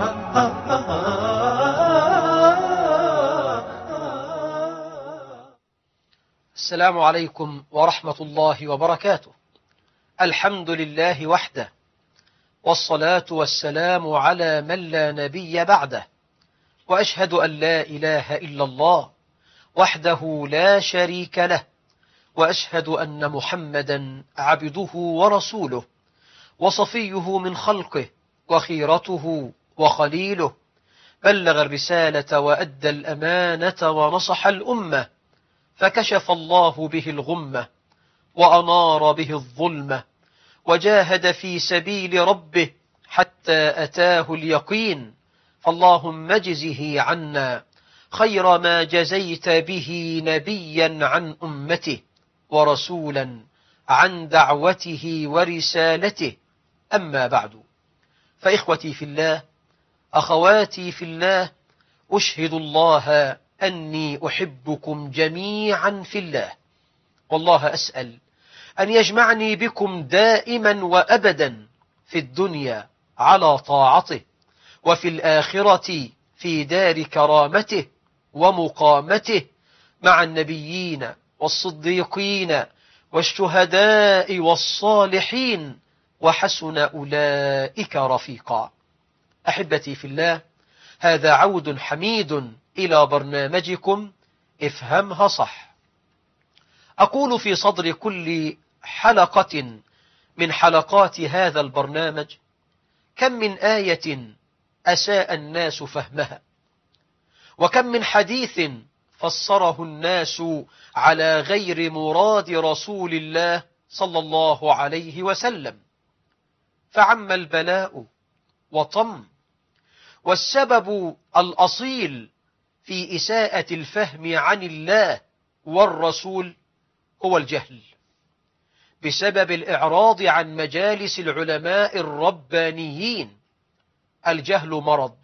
السلام عليكم ورحمة الله وبركاته. الحمد لله وحده، والصلاة والسلام على من لا نبي بعده، وأشهد أن لا إله إلا الله وحده لا شريك له، وأشهد أن محمدا عبده ورسوله، وصفيه من خلقه وخيرته وخليله، بلغ الرسالة وأدى الأمانة ونصح الأمة، فكشف الله به الغمة وأنار به الظلمة، وجاهد في سبيل ربه حتى أتاه اليقين. فاللهم اجزه عنا خير ما جزيت به نبيا عن أمته، ورسولا عن دعوته ورسالته. أما بعد، فإخوتي في الله، أخواتي في الله، أشهد الله أني أحبكم جميعا في الله، والله أسأل أن يجمعني بكم دائما وأبدا في الدنيا على طاعته، وفي الآخرة في دار كرامته ومقامته مع النبيين والصديقين والشهداء والصالحين، وحسن أولئك رفيقا. أحبتي في الله، هذا عود حميد إلى برنامجكم افهمها صح. أقول في صدر كل حلقة من حلقات هذا البرنامج: كم من آية أساء الناس فهمها، وكم من حديث فسره الناس على غير مراد رسول الله صلى الله عليه وسلم، فعم البلاء وطم. والسبب الأصيل في إساءة الفهم عن الله والرسول هو الجهل، بسبب الإعراض عن مجالس العلماء الربانيين. الجهل مرض،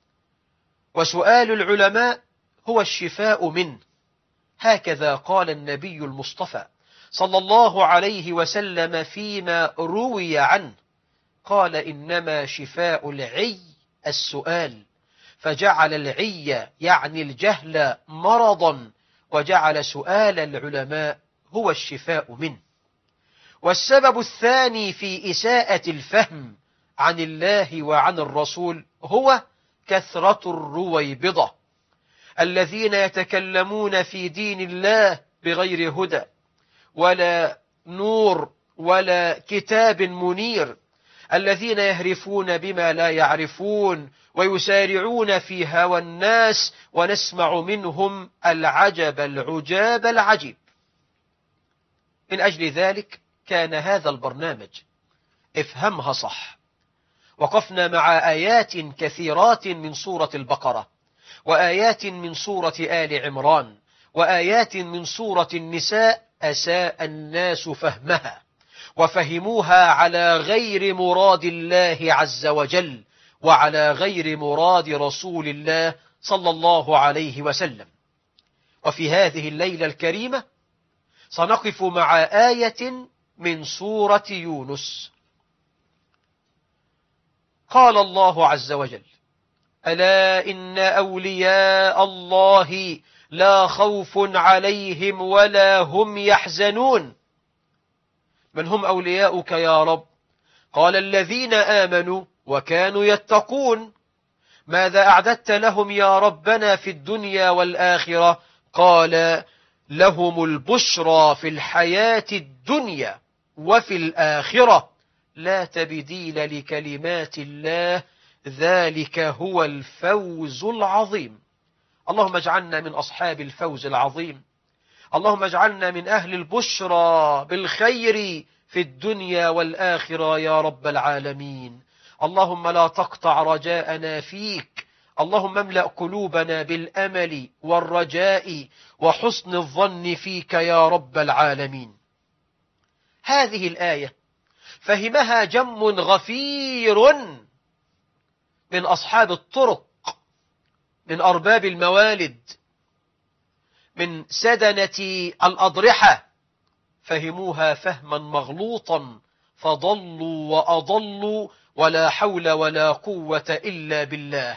وسؤال العلماء هو الشفاء منه. هكذا قال النبي المصطفى صلى الله عليه وسلم فيما روي عنه، قال: إنما شفاء العي السؤال، فجعل العي يعني الجهل مرضا، وجعل سؤال العلماء هو الشفاء منه. والسبب الثاني في إساءة الفهم عن الله وعن الرسول هو كثرة الرويبضة، الذين يتكلمون في دين الله بغير هدى ولا نور ولا كتاب منير، الذين يهرفون بما لا يعرفون ويسارعون في هوى الناس، ونسمع منهم العجب العجاب العجيب. من أجل ذلك كان هذا البرنامج افهمها صح. وقفنا مع آيات كثيرات من سورة البقرة، وآيات من سورة آل عمران، وآيات من سورة النساء أساء الناس فهمها، وفهموها على غير مراد الله عز وجل، وعلى غير مراد رسول الله صلى الله عليه وسلم. وفي هذه الليلة الكريمة سنقف مع آية من سورة يونس. قال الله عز وجل: ألا إن أولياء الله لا خوف عليهم ولا هم يحزنون. من هم أولياؤك يا رب؟ قال: الذين آمنوا وكانوا يتقون. ماذا أعددت لهم يا ربنا في الدنيا والآخرة؟ قال: لهم البشرى في الحياة الدنيا وفي الآخرة، لا تبديل لكلمات الله، ذلك هو الفوز العظيم. اللهم اجعلنا من أصحاب الفوز العظيم. اللهم اجعلنا من أهل البشرى بالخير في الدنيا والآخرة يا رب العالمين. اللهم لا تقطع رجاءنا فيك. اللهم املأ قلوبنا بالأمل والرجاء وحسن الظن فيك يا رب العالمين. هذه الآية فهمها جم غفير من أصحاب الطرق، من أرباب الموالد، من سدنة الأضرحة، فهموها فهما مغلوطا فضلوا وأضلوا ولا حول ولا قوة إلا بالله.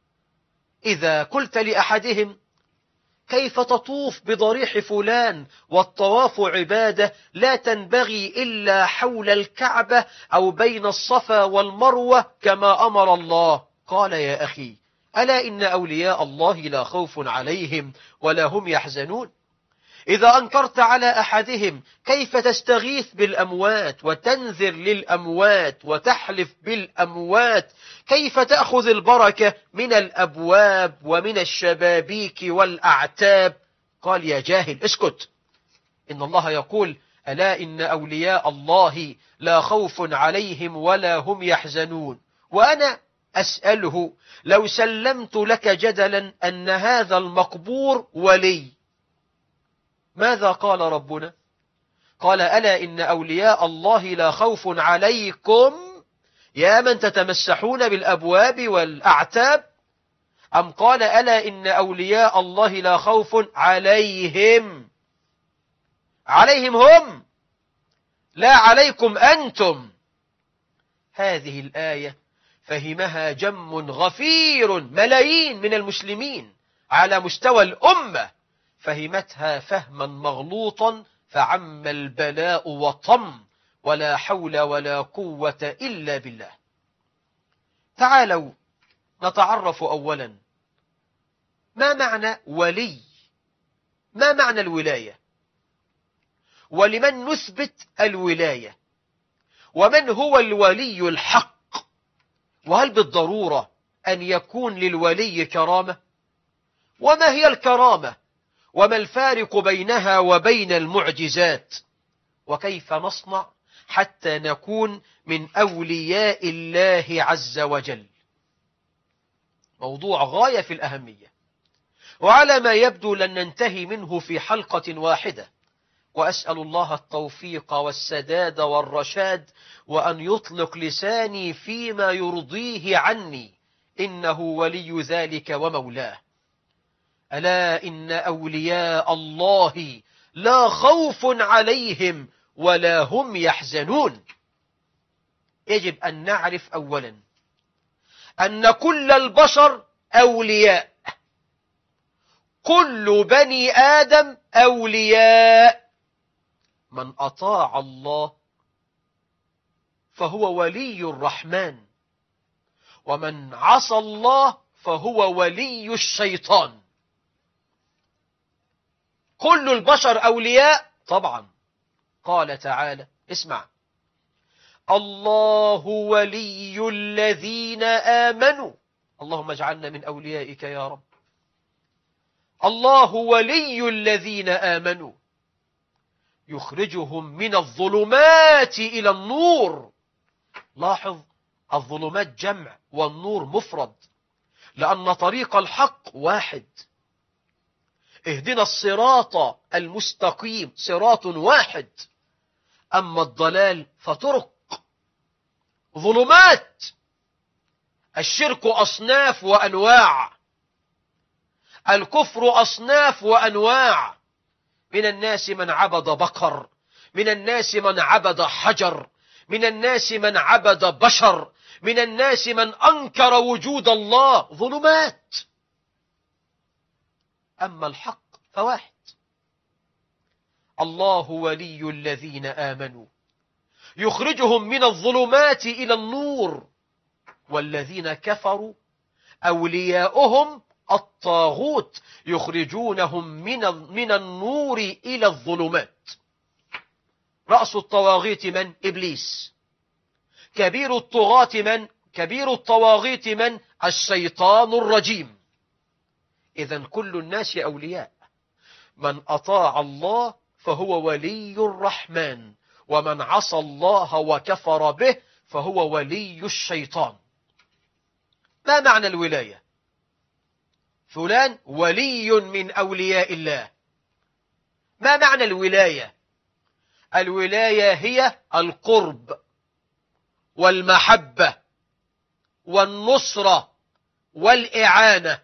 إذا قلت لأحدهم كيف تطوف بضريح فلان والطواف عبادة لا تنبغي إلا حول الكعبة أو بين الصفا والمروة كما أمر الله، قال يا أخي ألا إن أولياء الله لا خوف عليهم ولا هم يحزنون. إذا أنكرت على أحدهم كيف تستغيث بالأموات وتنذر للأموات وتحلف بالأموات، كيف تأخذ البركة من الأبواب ومن الشبابيك والأعتاب، قال يا جاهل اسكت، إن الله يقول ألا إن أولياء الله لا خوف عليهم ولا هم يحزنون. وأنا أسأله لو سلمت لك جدلا أن هذا المقبور ولي، ماذا قال ربنا؟ قال ألا إن أولياء الله لا خوف عليكم يا من تتمسحون بالأبواب والأعتاب، أم قال ألا إن أولياء الله لا خوف عليهم، عليهم هم لا عليكم أنتم. هذه الآية فهمها جم غفير ملايين من المسلمين على مستوى الأمة، فهمتها فهما مغلوطا فعم البلاء وطم، ولا حول ولا قوة إلا بالله. تعالوا نتعرف أولا ما معنى ولي، ما معنى الولاية، ولمن نثبت الولاية، ومن هو الولي الحق، وهل بالضرورة أن يكون للولي كرامة، وما هي الكرامة، وما الفارق بينها وبين المعجزات، وكيف نصنع حتى نكون من أولياء الله عز وجل. موضوع غاية في الأهمية، وعلى ما يبدو لن ننتهي منه في حلقة واحدة، وأسأل الله التوفيق والسداد والرشاد، وأن يطلق لساني فيما يرضيه عني، إنه ولي ذلك ومولاه. ألا إن أولياء الله لا خوف عليهم ولا هم يحزنون. يجب أن نعرف أولا أن كل البشر أولياء، كل بني آدم أولياء. من أطاع الله فهو ولي الرحمن، ومن عصى الله فهو ولي الشيطان. كل البشر أولياء طبعا. قال تعالى اسمع: الله ولي الذين آمنوا. اللهم اجعلنا من أوليائك يا رب. الله ولي الذين آمنوا يخرجهم من الظلمات إلى النور. لاحظ، الظلمات جمع والنور مفرد، لأن طريق الحق واحد. اهدنا الصراط المستقيم، صراط واحد. أما الضلال فطرق، ظلمات. الشرك أصناف وأنواع، الكفر أصناف وأنواع. من الناس من عبد بقر، من الناس من عبد حجر، من الناس من عبد بشر، من الناس من أنكر وجود الله. ظلمات. أما الحق فواحد. الله ولي الذين آمنوا يخرجهم من الظلمات إلى النور، والذين كفروا أولياؤهم الطاغوت يخرجونهم من النور إلى الظلمات. رأس الطواغيت من؟ إبليس. كبير الطغاة من؟ كبير الطواغيت من؟ الشيطان الرجيم. إذن كل الناس أولياء. من أطاع الله فهو ولي الرحمن، ومن عصى الله وكفر به فهو ولي الشيطان. ما معنى الولاية؟ فلان ولي من أولياء الله. ما معنى الولاية؟ الولاية هي القرب والمحبة والنصرة والإعانة.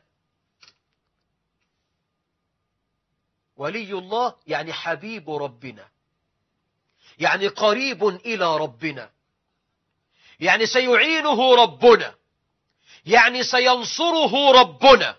ولي الله يعني حبيب ربنا، يعني قريب إلى ربنا، يعني سيعينه ربنا، يعني سينصره ربنا.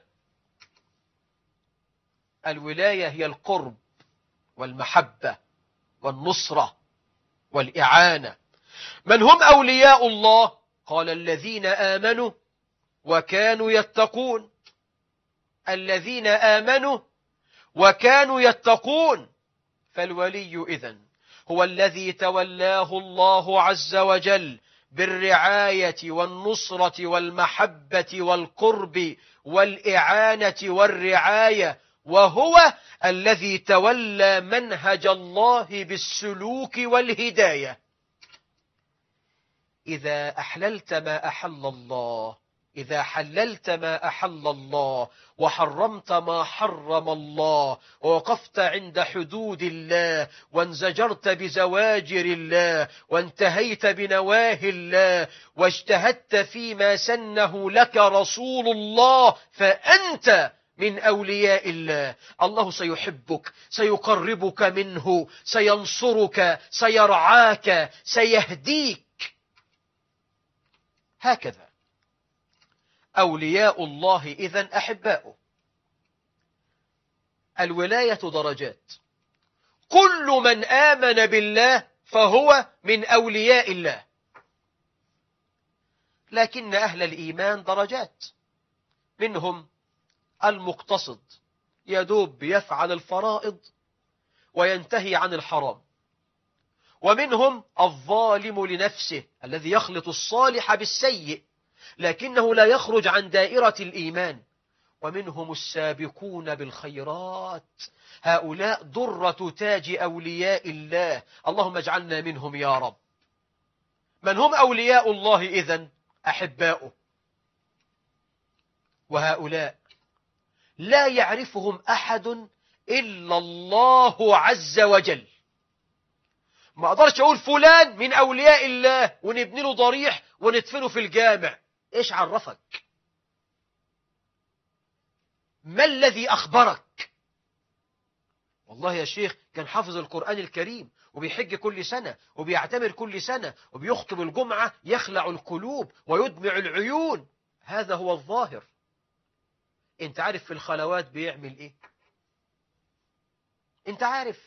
الولاية هي القرب والمحبة والنصرة والإعانة. من هم أولياء الله؟ قال الذين آمنوا وكانوا يتقون. الذين آمنوا وكانوا يتقون. فالولي إذن هو الذي تولاه الله عز وجل بالرعاية والنصرة والمحبة والقرب والإعانة والرعاية، وهو الذي تولى منهج الله بالسلوك والهداية. إذا أحللت ما أحل الله، إذا حللت ما أحل الله وحرمت ما حرم الله، ووقفت عند حدود الله، وانزجرت بزواجر الله، وانتهيت بنواهي الله، واجتهدت فيما سنه لك رسول الله، فأنت من أولياء الله. الله سيحبك، سيقربك منه، سينصرك، سيرعاك، سيهديك. هكذا أولياء الله إذن أحباؤه. الولاية درجات، كل من آمن بالله فهو من أولياء الله. لكن أهل الإيمان درجات، منهم المقتصد يدوب يفعل الفرائض وينتهي عن الحرام، ومنهم الظالم لنفسه الذي يخلط الصالح بالسيء لكنه لا يخرج عن دائرة الإيمان، ومنهم السابقون بالخيرات. هؤلاء درة تاج أولياء الله، اللهم اجعلنا منهم يا رب. من هم أولياء الله إذن؟ أحباؤه. وهؤلاء لا يعرفهم أحد إلا الله عز وجل. ما أقدرش أقول فلان من أولياء الله ونبني له ضريح وندفنه في الجامع. إيش عرفك؟ ما الذي أخبرك؟ والله يا شيخ كان حافظ القرآن الكريم وبيحج كل سنة وبيعتمر كل سنة وبيخطب الجمعة، يخلع القلوب ويدمع العيون. هذا هو الظاهر. انت عارف في الخلوات بيعمل ايه؟ انت عارف.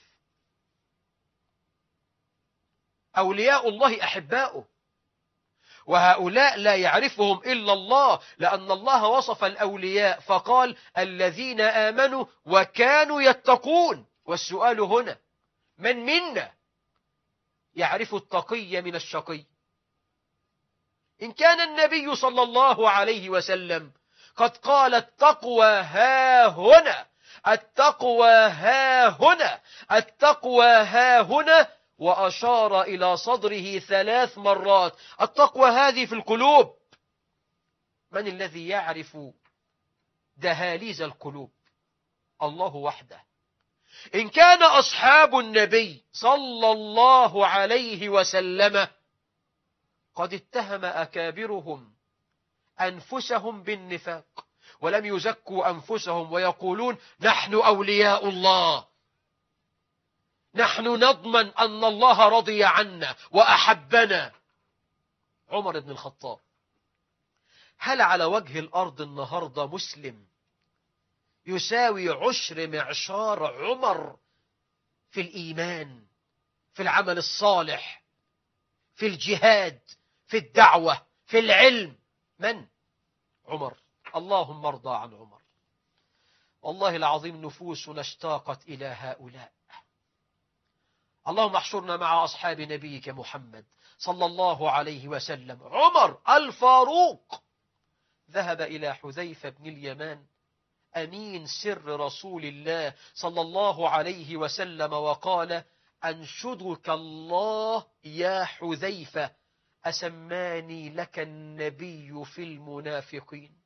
أولياء الله أحباؤه، وهؤلاء لا يعرفهم إلا الله، لأن الله وصف الأولياء فقال الذين آمنوا وكانوا يتقون. والسؤال هنا، من منا يعرف التقي من الشقي؟ إن كان النبي صلى الله عليه وسلم قد قال التقوى ها هنا، التقوى ها هنا، التقوى ها هنا، وأشار إلى صدره 3 مرات. التقوى هذه في القلوب. من الذي يعرف دهاليز القلوب؟ الله وحده. إن كان أصحاب النبي صلى الله عليه وسلم قد اتهم أكابرهم أنفسهم بالنفاق ولم يزكوا أنفسهم ويقولون نحن أولياء الله، نحن نضمن أن الله رضي عنا وأحبنا. عمر بن الخطاب، هل على وجه الأرض النهاردة مسلم يساوي 10 معشار عمر في الإيمان، في العمل الصالح، في الجهاد، في الدعوة، في العلم؟ من؟ عمر. اللهم ارضى عن عمر. والله العظيم نفوسنا اشتاقت إلى هؤلاء. اللهم احشرنا مع أصحاب نبيك محمد صلى الله عليه وسلم. عمر الفاروق ذهب إلى حذيفة بن اليمان أمين سر رسول الله صلى الله عليه وسلم وقال أنشدك الله يا حذيفة أسماني لك النبي في المنافقين.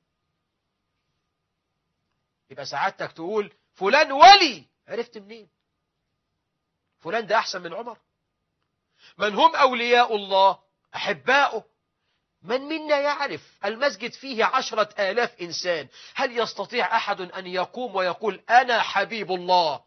يبقى سعادتك تقول فلان ولي، عرفت منين؟ فلان ده أحسن من عمر؟ من هم أولياء الله؟ أحباؤه. من منا يعرف المسجد فيه 10,000 إنسان، هل يستطيع أحد أن يقوم ويقول أنا حبيب الله؟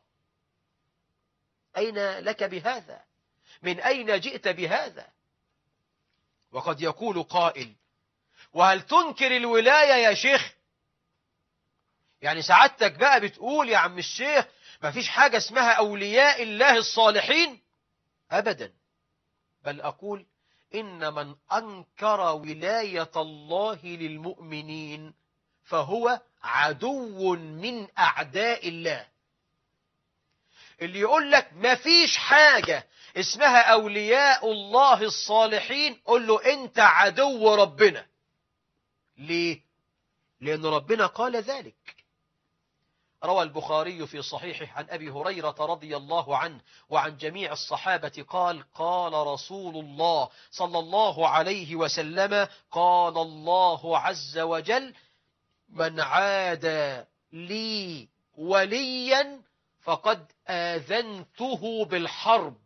أين لك بهذا؟ من أين جئت بهذا؟ وقد يقول قائل: وهل تنكر الولاية يا شيخ؟ يعني سعادتك بقى بتقول يا عم الشيخ ما فيش حاجة اسمها أولياء الله الصالحين؟ أبدا، بل أقول إن من أنكر ولاية الله للمؤمنين فهو عدو من أعداء الله. اللي يقول لك ما فيش حاجة اسمها أولياء الله الصالحين، قل له أنت عدو ربنا. ليه؟ لأن ربنا قال ذلك. روى البخاري في صحيحه عن أبي هريرة رضي الله عنه وعن جميع الصحابة قال: قال رسول الله صلى الله عليه وسلم: قال الله عز وجل: من عادى لي وليا فقد آذنته بالحرب.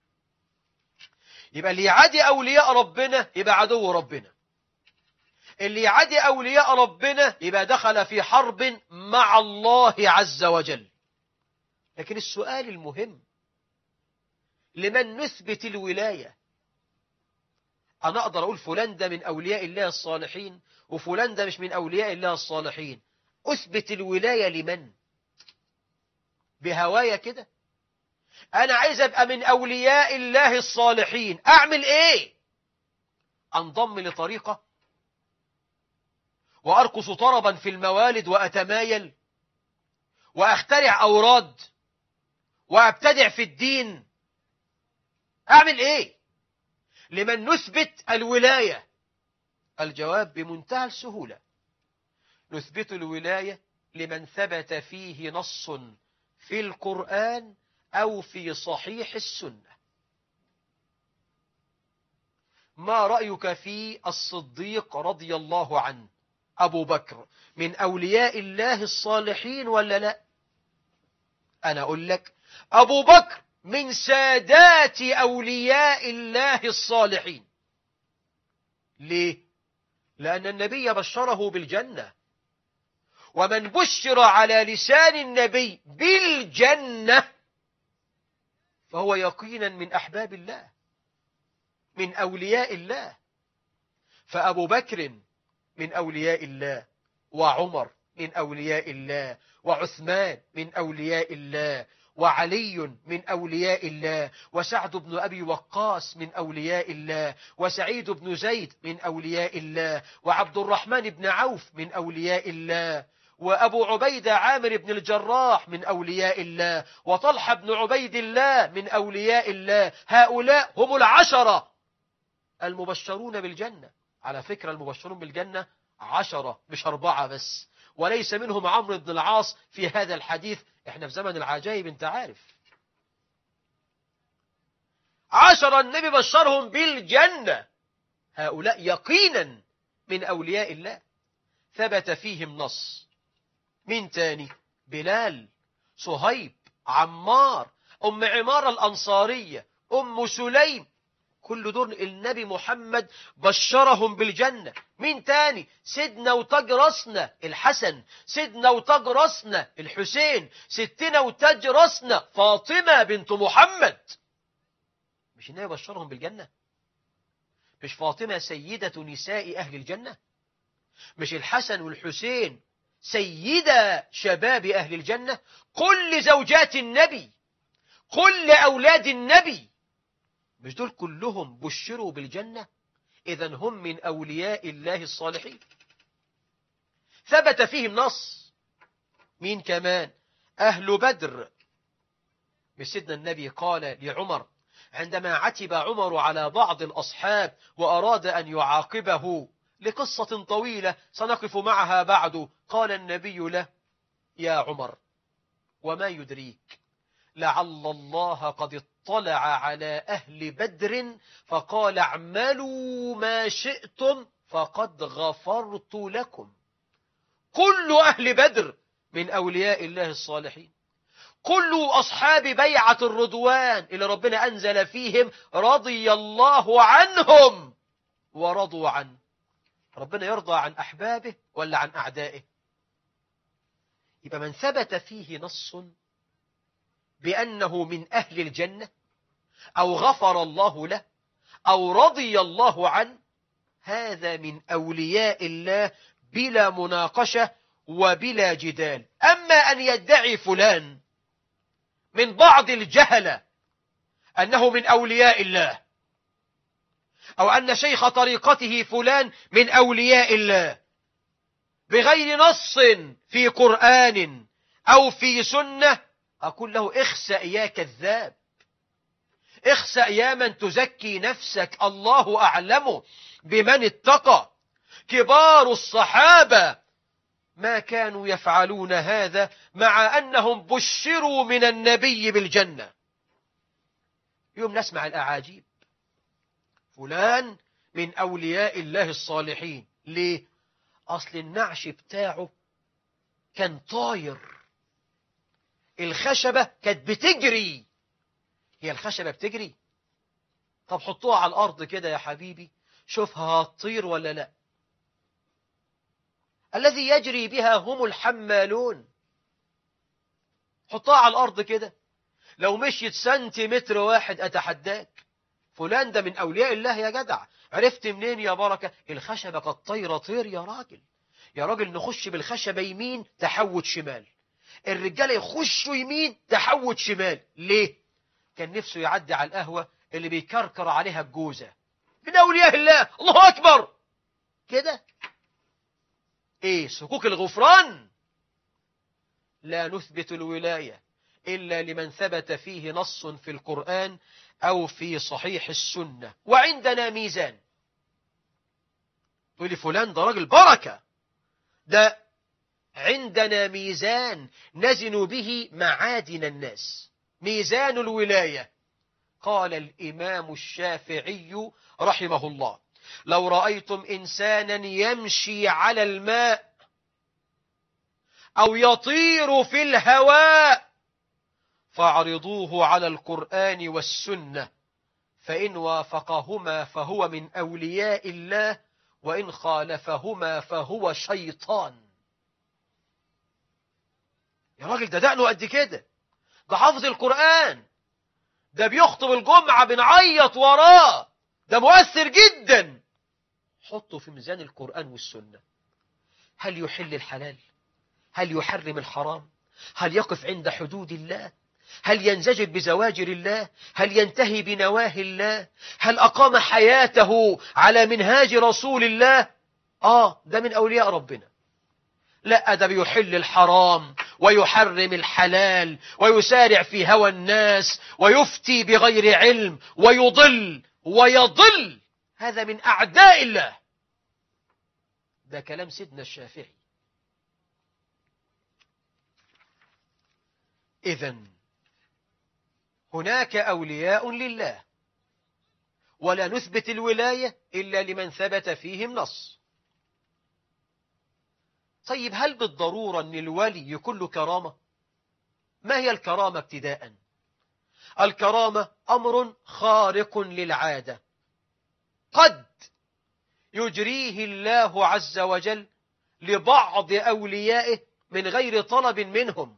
يبقى اللي يعادي أولياء ربنا يبقى عدو ربنا، اللي يعادي أولياء ربنا يبقى دخل في حرب مع الله عز وجل. لكن السؤال المهم: لمن نثبت الولاية؟ أنا أقدر أقول فلان ده من أولياء الله الصالحين وفلان ده مش من أولياء الله الصالحين. أثبت الولاية لمن؟ بهواية كده؟ أنا عايز أبقى من أولياء الله الصالحين، أعمل إيه؟ أنضم لطريقة وأرقص طربا في الموالد وأتمايل وأخترع أوراد وأبتدع في الدين؟ أعمل إيه؟ لمن نثبت الولاية؟ الجواب بمنتهى السهولة: نثبت الولاية لمن ثبت فيه نص في القرآن أو في صحيح السنة. ما رأيك في الصديق رضي الله عنه؟ أبو بكر من أولياء الله الصالحين ولا لا؟ أنا أقول لك أبو بكر من سادات أولياء الله الصالحين. ليه؟ لأن النبي بشره بالجنة، ومن بشر على لسان النبي بالجنة فهو يقينا من أحباب الله، من أولياء الله. فأبو بكر من أولياء الله، وعمر من أولياء الله، وعثمان من أولياء الله، وعلي من أولياء الله، وسعد بن أبي وقاص من أولياء الله، وسعيد بن زيد من أولياء الله، وعبد الرحمن بن عوف من أولياء الله، وأبو عبيدة عامر بن الجراح من أولياء الله، وطلحة بن عبيد الله من أولياء الله. هؤلاء هم العشرة المبشرون بالجنة. على فكرة المبشرون بالجنة 10 مش 4 بس، وليس منهم عمرو بن العاص في هذا الحديث. احنا في زمن العجائب انت عارف. 10 النبي بشرهم بالجنة، هؤلاء يقينا من أولياء الله ثبت فيهم نص. مين تاني؟ بلال، صهيب، عمار، أم عمارة الأنصارية، أم سليم، كل دول النبي محمد بشرهم بالجنة. مين تاني؟ سيدنا وتاج راسنا الحسن، سيدنا وتاج راسنا الحسين، ستنا وتاج راسنا فاطمة بنت محمد. مش النبي بشرهم بالجنة؟ مش فاطمة سيدة نساء أهل الجنة؟ مش الحسن والحسين سيدة شباب أهل الجنة؟ كل زوجات النبي، كل أولاد النبي، مش دول كلهم بشروا بالجنة؟ إذن هم من أولياء الله الصالحين ثبت فيهم نص. مين كمان؟ أهل بدر. سيدنا النبي قال لعمر عندما عتب عمر على بعض الأصحاب وأراد أن يعاقبه لقصة طويلة سنقف معها بعد، قال النبي له: يا عمر وما يدريك لعل الله قد اطلع على أهل بدر فقال اعملوا ما شئتم فقد غفرت لكم. كل أهل بدر من أولياء الله الصالحين، كل أصحاب بيعة الرضوان اللي ربنا أنزل فيهم رضي الله عنهم ورضوا عنه. ربنا يرضى عن أحبابه ولا عن أعدائه؟ يبقى من ثبت فيه نص بأنه من أهل الجنة أو غفر الله له أو رضي الله عنه هذا من أولياء الله بلا مناقشة وبلا جدال. أما أن يدعي فلان من بعض الجهلة أنه من أولياء الله، أو أن شيخ طريقته فلان من أولياء الله بغير نص في قرآن أو في سنة، أقول له اخسأ يا كذاب، اخسأ يا من تزكي نفسك، الله أعلم بمن اتقى. كبار الصحابة ما كانوا يفعلون هذا مع أنهم بشروا من النبي بالجنة. يوم نسمع الأعاجيب، فلان من أولياء الله الصالحين. ليه؟ أصل النعش بتاعه كان طاير، الخشبة كانت بتجري. هي الخشبة بتجري؟ طب حطوها على الأرض كده يا حبيبي، شوفها هتطير ولا لا. الذي يجري بها هم الحمالون. حطها على الأرض كده، لو مشيت سنتيمتر واحد أتحداك. فلان ده من أولياء الله يا جدع. عرفت منين يا بركة؟ الخشبة قد طير طير يا راجل. يا راجل نخش بالخشبة يمين تحوت شمال، الرجالة يخشوا يمين تحوت شمال. ليه؟ كان نفسه يعدي على القهوة اللي بيكركر عليها الجوزة. من أولياء الله. الله أكبر كده. إيه سكوك الغفران؟ لا نثبت الولاية إلا لمن ثبت فيه نص في القرآن أو في صحيح السنة، وعندنا ميزان. تقول لي فلان ده راجل بركة، ده عندنا ميزان نزن به معادن الناس، ميزان الولاية. قال الإمام الشافعي رحمه الله: لو رأيتم إنسانا يمشي على الماء أو يطير في الهواء فاعرضوه على القرآن والسنة، فإن وافقهما فهو من أولياء الله، وإن خالفهما فهو شيطان. يا راجل ده دقنه قد كده، ده حافظ القرآن، ده بيخطب الجمعة بنعيط وراه، ده مؤثر جدا. حطه في ميزان القرآن والسنة. هل يحل الحلال؟ هل يحرم الحرام؟ هل يقف عند حدود الله؟ هل ينزجر بزواجر الله؟ هل ينتهي بنواهي الله؟ هل أقام حياته على منهاج رسول الله؟ ده من أولياء ربنا. لا، ده بيحل الحرام ويحرم الحلال ويسارع في هوى الناس ويفتي بغير علم ويضل. هذا من أعداء الله. ده كلام سيدنا الشافعي. إذن هناك أولياء لله، ولا نثبت الولاية إلا لمن ثبت فيهم نص. طيب هل بالضرورة أن الولي يكون له كرامة؟ ما هي الكرامة ابتداء؟ الكرامة أمر خارق للعادة قد يجريه الله عز وجل لبعض أوليائه من غير طلب منهم.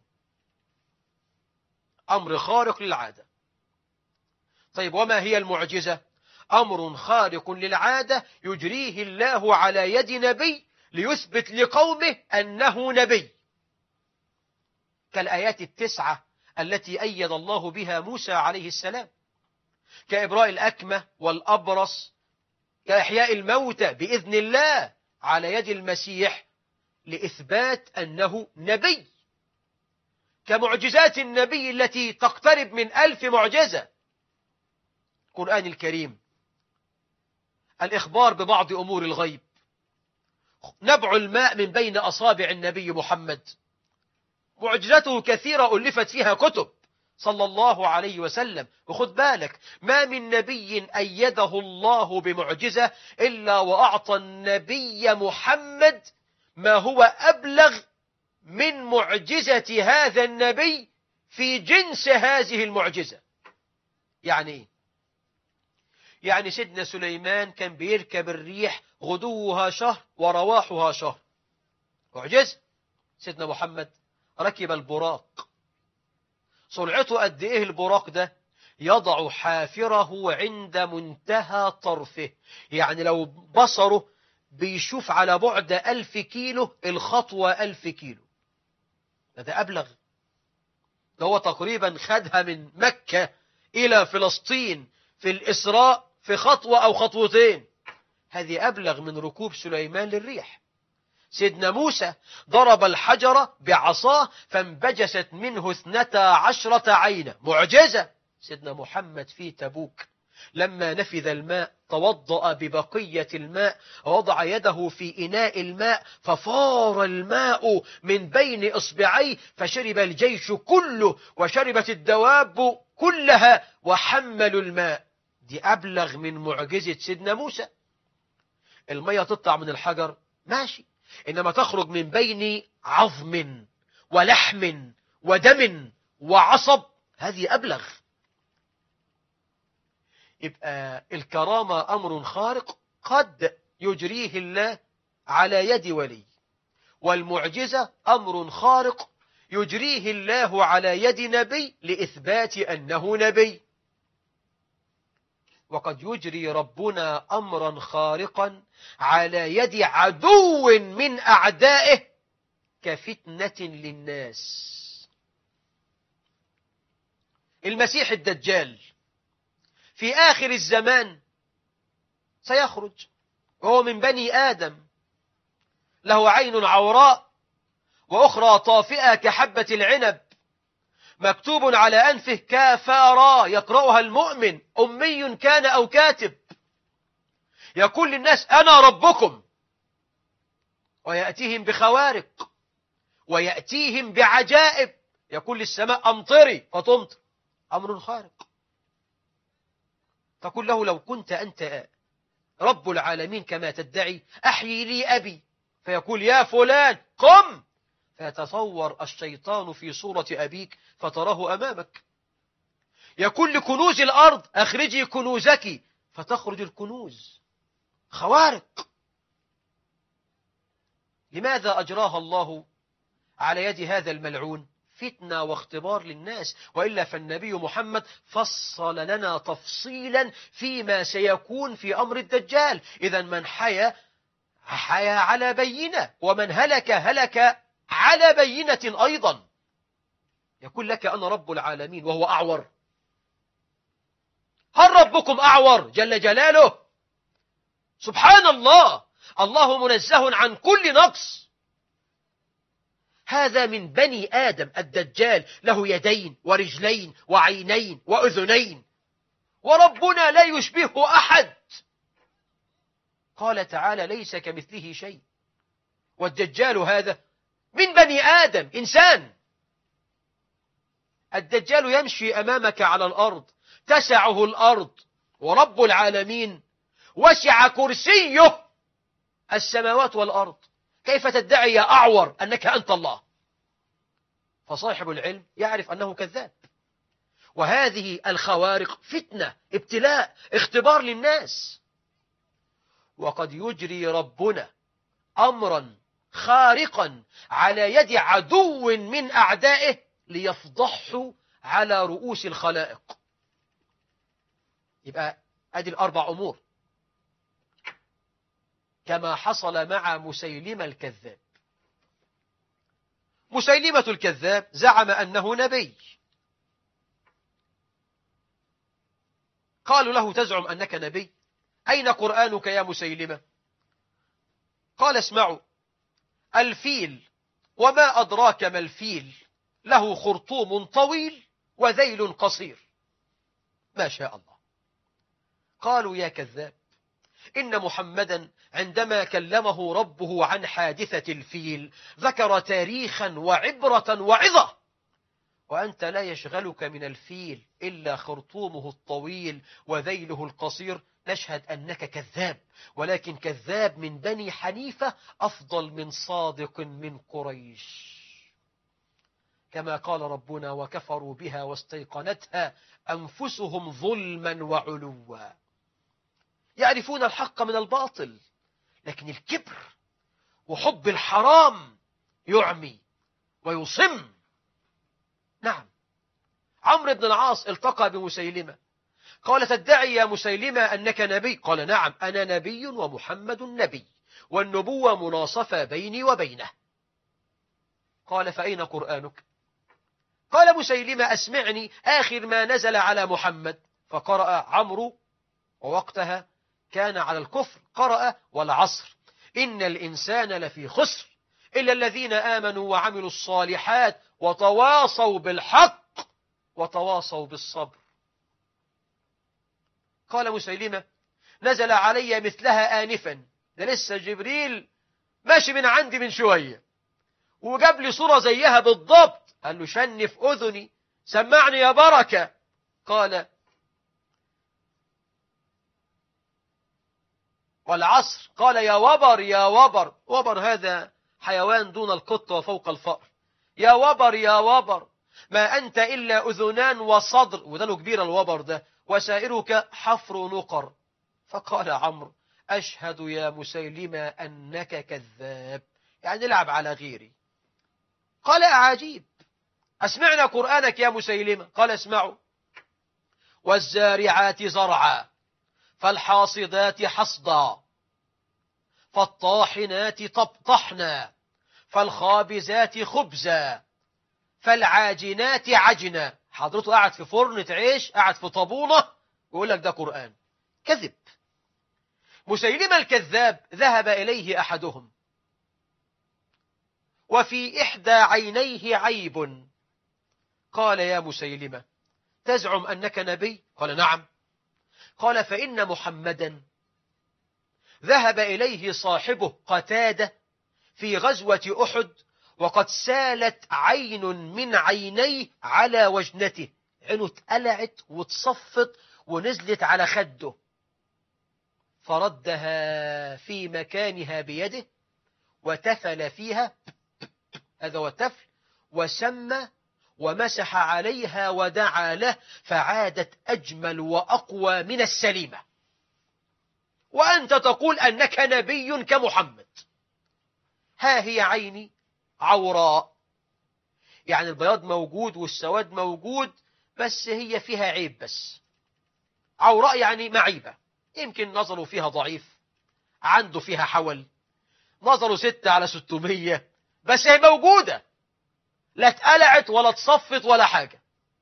أمر خارق للعادة. طيب وما هي المعجزة؟ أمر خارق للعادة يجريه الله على يد نبي ليثبت لقومه أنه نبي، كالآيات التسعة التي أيد الله بها موسى عليه السلام، كإبراء الأكمة والأبرص، كإحياء الموتى بإذن الله على يد المسيح لإثبات أنه نبي، كمعجزات النبي التي تقترب من 1000 معجزة. القرآن الكريم، الإخبار ببعض أمور الغيب، نبع الماء من بين أصابع النبي محمد. معجزته كثيرة ألفت فيها كتب صلى الله عليه وسلم. وخد بالك، ما من نبي أيده الله بمعجزة إلا وأعطى النبي محمد ما هو أبلغ من معجزة هذا النبي في جنس هذه المعجزة. يعني يعني سيدنا سليمان كان بيركب الريح غدوها شهر ورواحها شهر، معجزة. سيدنا محمد ركب البراق، سرعته قد ايه البراق ده؟ يضع حافره عند منتهى طرفه، يعني لو بصره بيشوف على بعد 1000 كيلو، الخطوة 1000 كيلو. ده أبلغ. ده هو تقريبا خدها من مكة إلى فلسطين في الإسراء في خطوة أو خطوتين. هذه أبلغ من ركوب سليمان للريح. سيدنا موسى ضرب الحجر بعصاه فانبجست منه 12 عينا، معجزة. سيدنا محمد في تبوك لما نفذ الماء توضأ ببقية الماء، ووضع يده في إناء الماء ففار الماء من بين إصبعيه، فشرب الجيش كله وشربت الدواب كلها وحملوا الماء. دي أبلغ من معجزة سيدنا موسى. المية تطلع من الحجر ماشي، إنما تخرج من بين عظم ولحم ودم وعصب، هذه أبلغ. يبقى الكرامة أمر خارق قد يجريه الله على يد ولي، والمعجزة أمر خارق يجريه الله على يد نبي لإثبات أنه نبي. وقد يجري ربنا أمرا خارقا على يد عدو من أعدائه كفتنة للناس. المسيح الدجال في آخر الزمان سيخرج، وهو من بني آدم، له عين عوراء وأخرى طافئة كحبة العنب، مكتوب على أنفه كافارا، يقرأها المؤمن أمي كان أو كاتب، يقول للناس أنا ربكم، ويأتيهم بخوارق ويأتيهم بعجائب، يقول للسماء أمطري فتمطر، أمر خارق. تقول له لو كنت أنت رب العالمين كما تدعي أحيي لي أبي، فيقول يا فلان قم، فيتصور الشيطان في صورة أبيك فتراه أمامك. يقول لكنوز الأرض أخرجي كنوزك، فتخرج الكنوز. خوارق. لماذا أجراها الله على يد هذا الملعون؟ فتنة واختبار للناس، وإلا فالنبي محمد فصل لنا تفصيلا فيما سيكون في أمر الدجال. إذا من حيا على بينة، ومن هلك على بينة أيضا. يقول لك أنا رب العالمين وهو أعور؟ هل ربكم أعور جل جلاله؟ سبحان الله، الله منزه عن كل نقص. هذا من بني آدم الدجال، له يدين ورجلين وعينين وأذنين، وربنا لا يشبهه أحد. قال تعالى ليس كمثله شيء. والدجال هذا من بني آدم، إنسان. الدجال يمشي أمامك على الأرض، تسعه الأرض، ورب العالمين وسع كرسيه السماوات والأرض. كيف تدعي يا أعور أنك أنت الله؟ فصاحب العلم يعرف أنه كذاب. وهذه الخوارق فتنة، ابتلاء، اختبار للناس. وقد يجري ربنا أمرا خارقا على يد عدو من أعدائه ليفضحوا على رؤوس الخلائق. يبقى أدي الأربع أمور كما حصل مع مسيلمة الكذاب. مسيلمة الكذاب زعم أنه نبي. قالوا له تزعم أنك نبي؟ أين قرآنك يا مسيلمة؟ قال اسمعوا، الفيل وما أدراك ما الفيل، له خرطوم طويل وذيل قصير. ما شاء الله. قالوا يا كذاب، إن محمدا عندما كلمه ربه عن حادثة الفيل ذكر تاريخا وعبرة وعظة، وأنت لا يشغلك من الفيل إلا خرطومه الطويل وذيله القصير. نشهد أنك كذاب، ولكن كذاب من بني حنيفة أفضل من صادق من قريش. كما قال ربنا وكفروا بها واستيقنتها أنفسهم ظلما وعلوا. يعرفون الحق من الباطل، لكن الكبر وحب الحرام يعمي ويصم. نعم، عمرو بن العاص التقى بمسيلمة، قال: تدعي يا مسيلمة أنك نبي؟ قال: نعم، أنا نبي ومحمد نبي، والنبوة مناصفة بيني وبينه. قال: فأين قرآنك؟ قال مسيلمة: أسمعني آخر ما نزل على محمد. فقرأ عمرو، ووقتها كان على الكفر، قرأ: والعصر إن الإنسان لفي خسر إلا الذين آمنوا وعملوا الصالحات وتواصوا بالحق وتواصوا بالصبر. قال مسيلمة: نزل علي مثلها آنفا، ده لسه جبريل ماشي من عندي من شوية وجاب لي صورة زيها بالضبط. قال له: شنف أذني، سمعني يا بركة. قال: والعصر. قال: يا وبر يا وبر. وبر هذا حيوان دون القط وفوق الفأر. يا وبر يا وبر، ما أنت إلا أذنان وصدر، وده له كبير الوبر ده، وسائرك حفر نقر. فقال عمرو: أشهد يا مسيلمة أنك كذاب، يعني العب على غيري. قال: أعجيب، أسمعنا قرآنك يا مسيلمة. قال: اسمعوا: والزارعات زرعا، فالحاصدات حصدا، فالطاحنات طحنا، فالخابزات خبزا، فالعاجنات عجنا. حضرته قاعد في فرن عيش، قاعد في طابونة، ويقول لك ده قرآن. كذب. مسيلمة الكذاب ذهب إليه أحدهم وفي إحدى عينيه عيب. قال: يا مسيلمة، تزعم أنك نبي؟ قال: نعم. قال: فإن محمدا ذهب إليه صاحبه قتادة في غزوة أحد، وقد سالت عين من عينيه على وجنته، عينه اتقلعت وتصفت ونزلت على خده، فردها في مكانها بيده وتفل فيها، هذا هو التفل، وسمى ومسح عليها ودعا له، فعادت أجمل وأقوى من السليمة. وأنت تقول أنك نبي كمحمد. ها هي عيني عوراء، يعني البياض موجود والسواد موجود، بس هي فيها عيب بس. عوراء يعني معيبة، يمكن نظره فيها ضعيف، عنده فيها حول، نظره 6/600، بس هي موجودة، لا اتقلعت ولا تصفت ولا حاجة.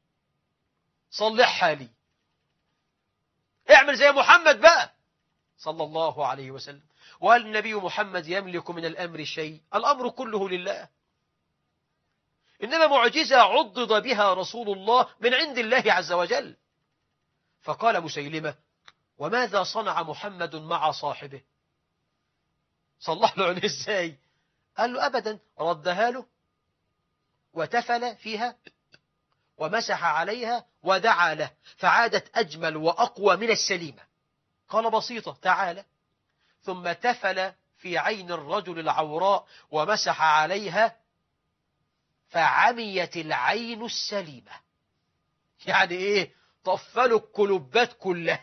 صلحها لي، اعمل زي محمد بقى صلى الله عليه وسلم. وهل النبي محمد يملك من الأمر شيء؟ الأمر كله لله، إنما معجزة عضد بها رسول الله من عند الله عز وجل. فقال مسيلمة: وماذا صنع محمد مع صاحبه؟ صلح له عينيه ازاي؟ قال له: أبدا، ردها له وتفل فيها ومسح عليها ودعا له، فعادت أجمل وأقوى من السليمة. قال: بسيطة، تعالى. ثم تفل في عين الرجل العوراء ومسح عليها، فعميت العين السليمة. يعني ايه؟ طفلوا الكلوبات كلها،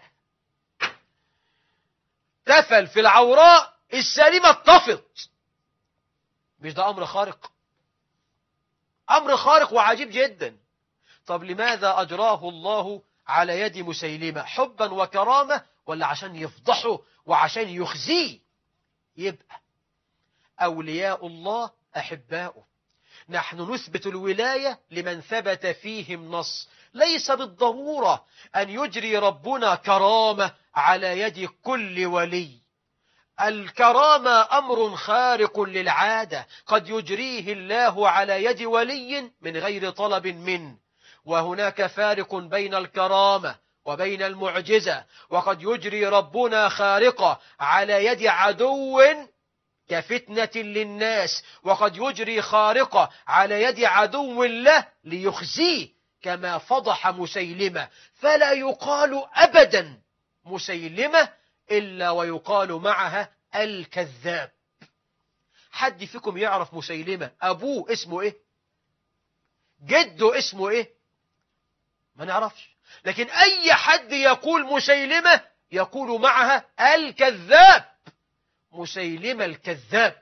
تفل في العوراء، السليمة اتطفت. مش ده أمر خارق؟ أمر خارق وعجيب جدا. طب لماذا أجراه الله على يد مسيلمة؟ حبا وكرامة، ولا عشان يفضحه وعشان يخزيه؟ يبقى أولياء الله أحباؤه، نحن نثبت الولاية لمن ثبت فيهم نص، ليس بالضرورة أن يجري ربنا كرامة على يد كل ولي. الكرامة أمر خارق للعادة، قد يجريه الله على يد ولي من غير طلب منه، وهناك فارق بين الكرامة وبين المعجزة، وقد يجري ربنا خارقة على يد عدو كفتنة للناس، وقد يجري خارقة على يد عدو له ليخزيه، كما فضح مسيلمة. فلا يقال أبدا مسيلمة إلا ويقال معها الكذاب. حد فيكم يعرف مسيلمة أبوه اسمه إيه؟ جده اسمه إيه؟ ما نعرفش، لكن أي حد يقول مسيلمة يقول معها الكذاب، مسيلمة الكذاب.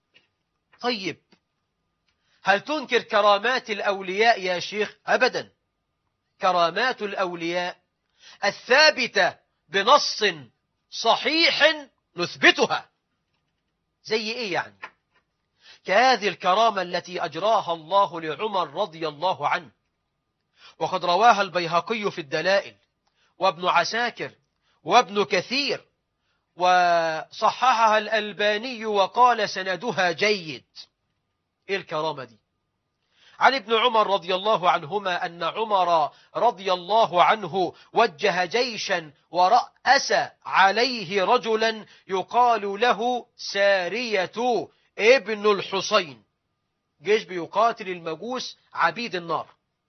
طيب، هل تنكر كرامات الأولياء يا شيخ؟ أبدا، كرامات الأولياء الثابتة بنص صحيح نثبتها. زي إيه يعني؟ كهذه الكرامة التي أجراها الله لعمر رضي الله عنه، وقد رواها البيهقي في الدلائل وابن عساكر وابن كثير، وصححها الألباني وقال سندها جيد. إيه الكرامة دي؟ عن ابن عمر رضي الله عنهما أن عمر رضي الله عنه وجه جيشا ورأس عليه رجلا يقال له سارية ابن الحصين، جيش بيقاتل المجوس عبيد النار.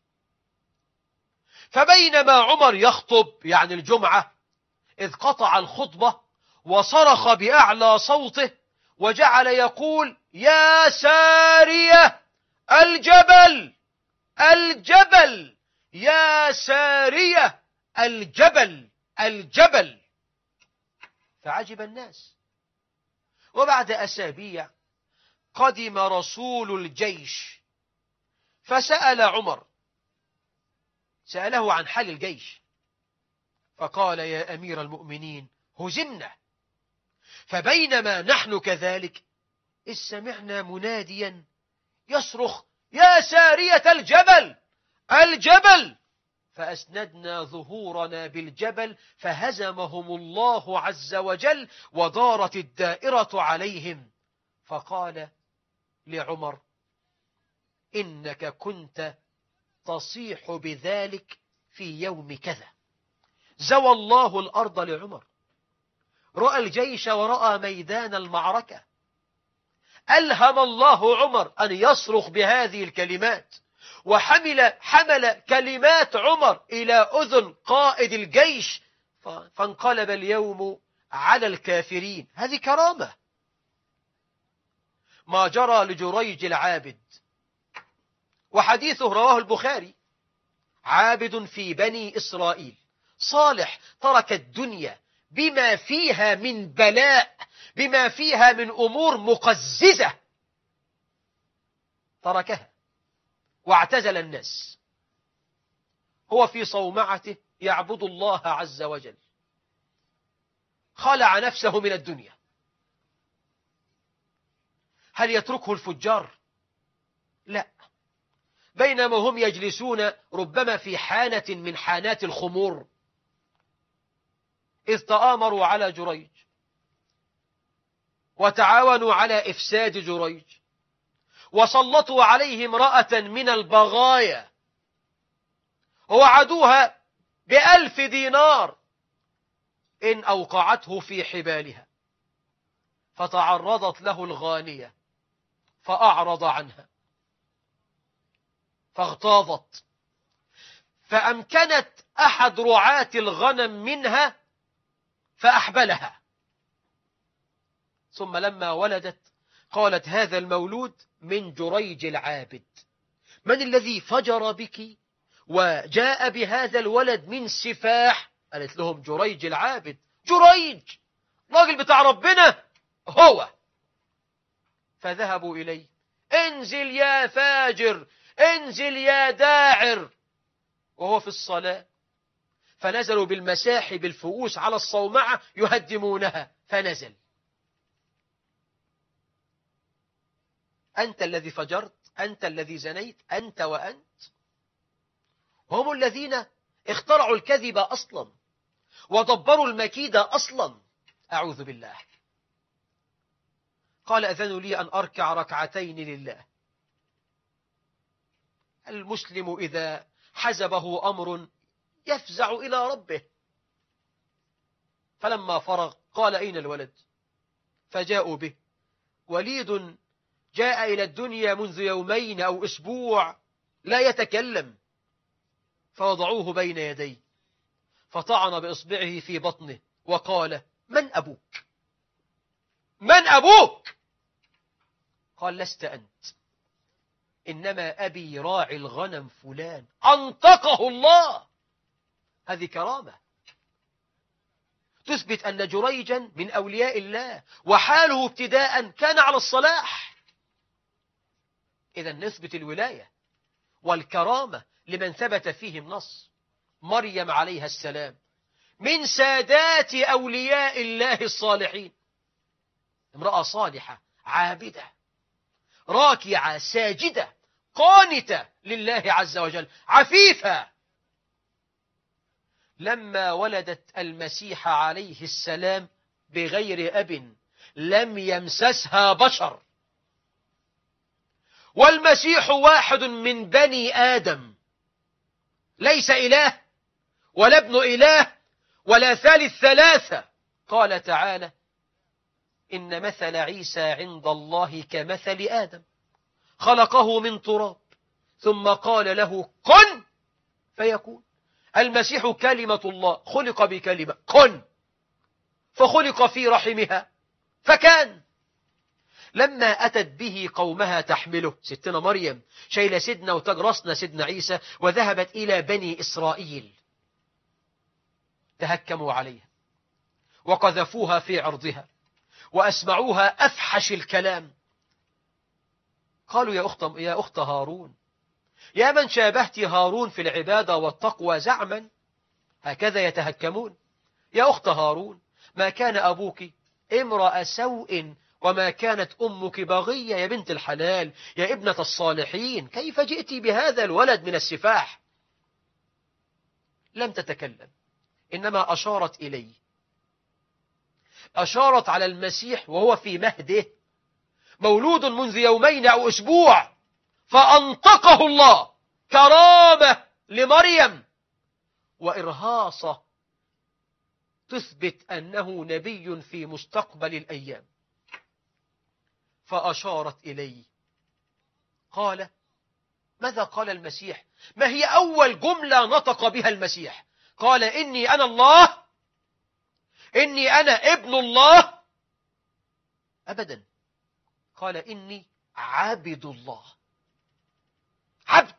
فبينما عمر يخطب يعني الجمعة، إذ قطع الخطبة وصرخ بأعلى صوته وجعل يقول: يا سارية الجبل الجبل، يا سارية الجبل الجبل. فعجب الناس. وبعد أسابيع قدم رسول الجيش فسأل عمر، سأله عن حال الجيش، فقال: يا أمير المؤمنين هزمنا. فبينما نحن كذلك إذ سمعنا مناديا يصرخ: يا سارية الجبل الجبل. فأسندنا ظهورنا بالجبل فهزمهم الله عز وجل ودارت الدائرة عليهم. فقال لعمر: إنك كنت تصيح بذلك في يوم كذا. زوى الله الأرض لعمر، رأى الجيش ورأى ميدان المعركة. ألهم الله عمر أن يصرخ بهذه الكلمات، وحمل كلمات عمر إلى أذن قائد الجيش، فانقلب اليوم على الكافرين. هذه كرامة. ما جرى لجريج العابد، وحديثه رواه البخاري: عابد في بني إسرائيل صالح، ترك الدنيا بما فيها من بلاء، بما فيها من أمور مقززة، تركها واعتزل الناس. هو في صومعته يعبد الله عز وجل، خلع نفسه من الدنيا. هل يتركه الفجار؟ لا. بينما هم يجلسون ربما في حانة من حانات الخمور، إذ تآمروا على جريج وتعاونوا على إفساد جريج، وسلطوا عليه امرأة من البغايا ووعدوها ب1,000 دينار إن أوقعته في حبالها، فتعرضت له الغانية فأعرض عنها، فاغتاظت، فأمكنت أحد رعاة الغنم منها فأحبلها. ثم لما ولدت قالت: هذا المولود من جريج العابد. من الذي فجر بك وجاء بهذا الولد من سفاح؟ قالت لهم: جريج العابد. جريج راجل بتاع ربنا هو. فذهبوا إليه: انزل يا فاجر، انزل يا داعر، وهو في الصلاة. فنزلوا بالمساحب الفؤوس على الصومعة يهدمونها، فنزل: أنت الذي فجرت، أنت الذي زنيت، أنت وأنت. هم الذين اخترعوا الكذب أصلا ودبروا المكيدة أصلا. أعوذ بالله. قال: أذنوا لي أن أركع ركعتين لله. المسلم إذا حزبه أمر يفزع إلى ربه. فلما فرغ قال: أين الولد؟ فجاءوا به. وليد جاء إلى الدنيا منذ يومين أو أسبوع لا يتكلم، فوضعوه بين يديه، فطعن بإصبعه في بطنه وقال: من أبوك؟ من أبوك؟ قال: لست أنت، إنما أبي راعي الغنم فلان. أنطقه الله. هذه كرامة تثبت أن جريجا من أولياء الله، وحاله ابتداء كان على الصلاح. إذا نثبت الولاية والكرامة لمن ثبت فيه النص. مريم عليها السلام من سادات أولياء الله الصالحين، امرأة صالحة عابدة راكعة ساجدة قانتة لله عز وجل عفيفة. لما ولدت المسيح عليه السلام بغير أب لم يمسسها بشر، والمسيح واحد من بني آدم، ليس إله ولا ابن إله ولا ثالث ثلاثة. قال تعالى: إن مثل عيسى عند الله كمثل آدم خلقه من تراب ثم قال له كن فيكون. المسيح كلمة الله، خلق بكلمة كن، فخلق في رحمها فكان. لما أتت به قومها تحمله، ستنا مريم شايلة سيدنا وتاج راسنا سيدنا عيسى، وذهبت إلى بني إسرائيل تهكموا عليها وقذفوها في عرضها وأسمعوها أفحش الكلام. قالوا: يا أخت هارون، يا من شابهت هارون في العبادة والتقوى زعما، هكذا يتهكمون. يا أخت هارون، ما كان أبوك امرأ سوء وما كانت أمك بغية، يا بنت الحلال، يا ابنة الصالحين، كيف جئت بهذا الولد من السفاح؟ لم تتكلم، إنما أشارت إليه، أشارت على المسيح وهو في مهده مولود منذ يومين أو أسبوع، فأنطقه الله كرامة لمريم وإرهاصة تثبت أنه نبي في مستقبل الأيام. فأشارت إليه. قال: ماذا قال المسيح؟ ما هي أول جملة نطق بها المسيح؟ قال: إني أنا الله، إني أنا ابن الله؟ أبدا، قال: إني عبد الله، عبد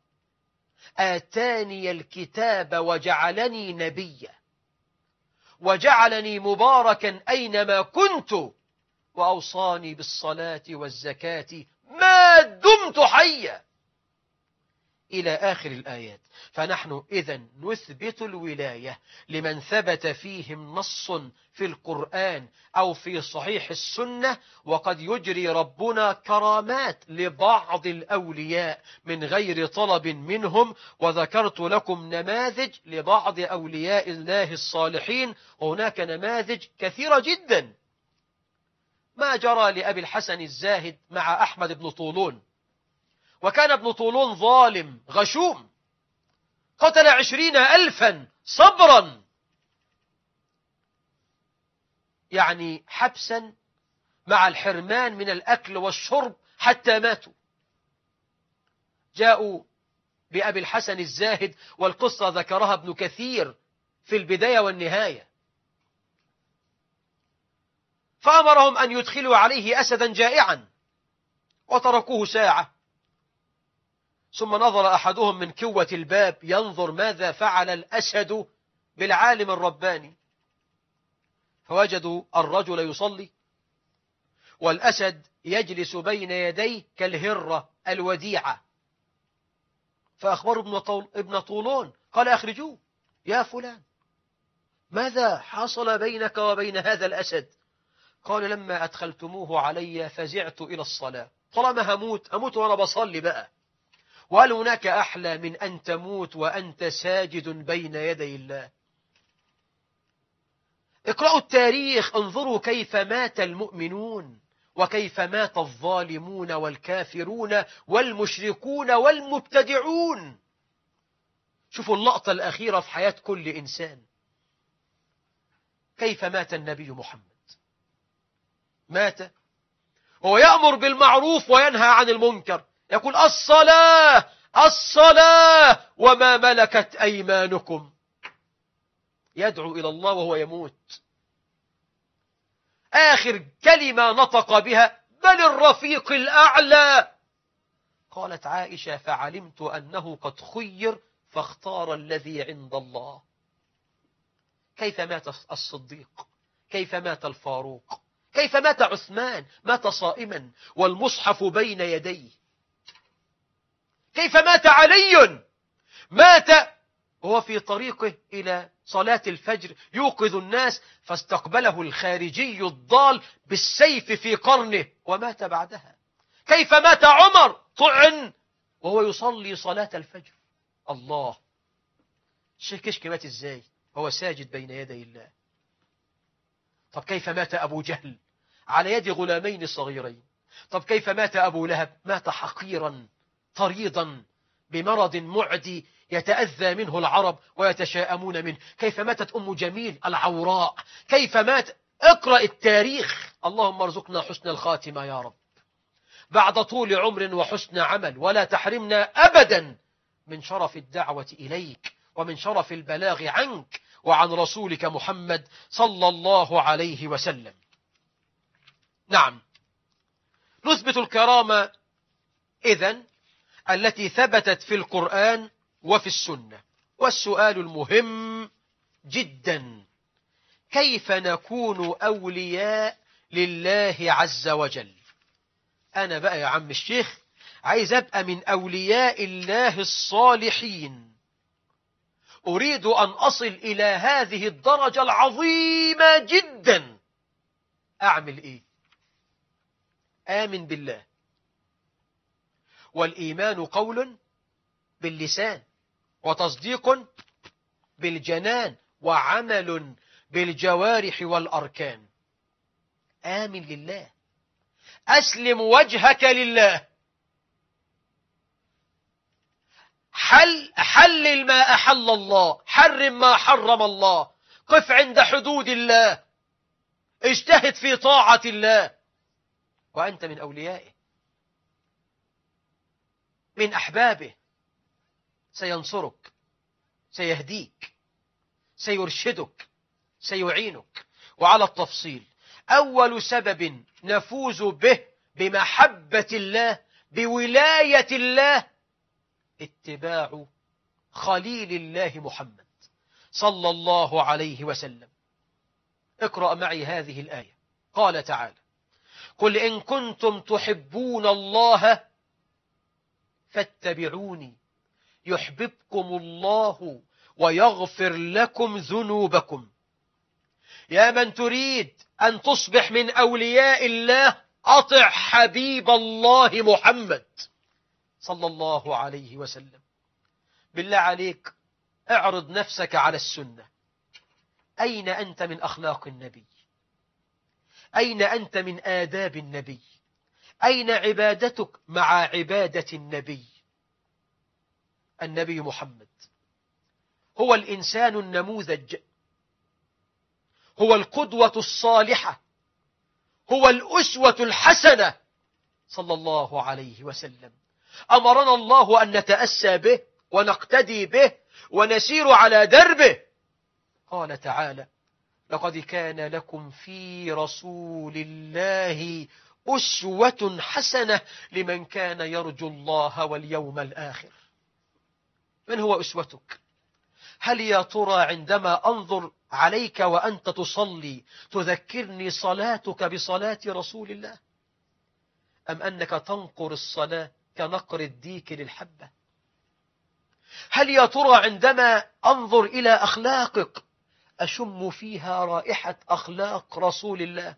آتاني الكتاب وجعلني نبيا وجعلني مباركا أينما كنت وأوصاني بالصلاة والزكاة ما دمت حيا، إلى آخر الآيات. فنحن إذن نثبت الولاية لمن ثبت فيهم نص في القرآن أو في صحيح السنة، وقد يجري ربنا كرامات لبعض الأولياء من غير طلب منهم. وذكرت لكم نماذج لبعض أولياء الله الصالحين، وهناك نماذج كثيرة جدا. ما جرى لأبي الحسن الزاهد مع أحمد بن طولون، وكان ابن طولون ظالم غشوم، قتل 20,000 صبرا، يعني حبسا مع الحرمان من الأكل والشرب حتى ماتوا. جاءوا بأبي الحسن الزاهد، والقصة ذكرها ابن كثير في البداية والنهاية، فأمرهم أن يدخلوا عليه أسدا جائعا، وتركوه ساعة، ثم نظر أحدهم من كوة الباب ينظر ماذا فعل الأسد بالعالم الرباني، فوجدوا الرجل يصلي والأسد يجلس بين يديه كالهرة الوديعة. فأخبروا ابن طولون، قال: أخرجوه يا فلان، ماذا حصل بينك وبين هذا الأسد؟ قال: لما أدخلتموه علي فزعت إلى الصلاة، طالما هموت وأنا بصلي بقى، وهل هناك أحلى من أن تموت وأنت ساجد بين يدي الله؟ اقرأوا التاريخ، انظروا كيف مات المؤمنون وكيف مات الظالمون والكافرون والمشركون والمبتدعون. شوفوا اللقطة الأخيرة في حياة كل إنسان، كيف مات النبي محمد. مات هو يأمر بالمعروف وينهى عن المنكر، يقول: الصلاة الصلاة وما ملكت أيمانكم، يدعو إلى الله وهو يموت. آخر كلمة نطق بها: بل الرفيق الأعلى. قالت عائشة: فعلمت أنه قد خير فاختار الذي عند الله. كيف مات الصديق؟ كيف مات الفاروق؟ كيف مات عثمان؟ مات صائما والمصحف بين يديه. كيف مات علي؟ مات وهو في طريقه إلى صلاة الفجر يوقظ الناس، فاستقبله الخارجي الضال بالسيف في قرنه ومات بعدها. كيف مات عمر؟ طعن وهو يصلي صلاة الفجر. الله، الشيخ كشك مات ازاي؟ هو ساجد بين يدي الله. طب كيف مات أبو جهل؟ على يد غلامين صغيرين. طب كيف مات أبو لهب؟ مات حقيرا طريضا بمرض معدي يتأذى منه العرب ويتشاءمون منه. كيف ماتت أم جميل العوراء؟ كيف مات؟ اقرأ التاريخ. اللهم ارزقنا حسن الخاتمة يا رب بعد طول عمر وحسن عمل، ولا تحرمنا أبدا من شرف الدعوة إليك ومن شرف البلاغ عنك وعن رسولك محمد صلى الله عليه وسلم. نعم، نثبت الكرامة إذن التي ثبتت في القرآن وفي السنة. والسؤال المهم جدا: كيف نكون أولياء لله عز وجل؟ أنا بقى يا عم الشيخ عايز أبقى من أولياء الله الصالحين، أريد أن أصل إلى هذه الدرجة العظيمة جدا. أعمل إيه؟ آمن بالله، والإيمان قول باللسان وتصديق بالجنان وعمل بالجوارح والأركان. آمن لله، أسلم وجهك لله، حلل ما أحل الله، حرم ما حرم الله، قف عند حدود الله، اجتهد في طاعة الله، وأنت من أوليائه من أحبابه. سينصرك، سيهديك، سيرشدك، سيعينك. وعلى التفصيل: أول سبب نفوز به بمحبة الله بولاية الله اتباع خليل الله محمد صلى الله عليه وسلم. اقرأ معي هذه الآية. قال تعالى: قل إن كنتم تحبون الله فاتبعوني يحببكم الله ويغفر لكم ذنوبكم. يا من تريد أن تصبح من أولياء الله، أطع حبيب الله محمد صلى الله عليه وسلم. بالله عليك اعرض نفسك على السنة. أين أنت من أخلاق النبي؟ أين أنت من آداب النبي؟ أين عبادتك مع عبادة النبي؟ النبي محمد هو الإنسان النموذج، هو القدوة الصالحة، هو الأسوة الحسنة صلى الله عليه وسلم. أمرنا الله أن نتأسى به ونقتدي به ونسير على دربه. قال تعالى: لقد كان لكم في رسول الله أسوة حسنة لمن كان يرجو الله واليوم الآخر. من هو أسوتك؟ هل يا ترى عندما أنظر عليك وأنت تصلي تذكرني صلاتك بصلاة رسول الله، أم أنك تنقر الصلاة كنقر الديك للحبة؟ هل يا ترى عندما أنظر إلى أخلاقك أشم فيها رائحة أخلاق رسول الله؟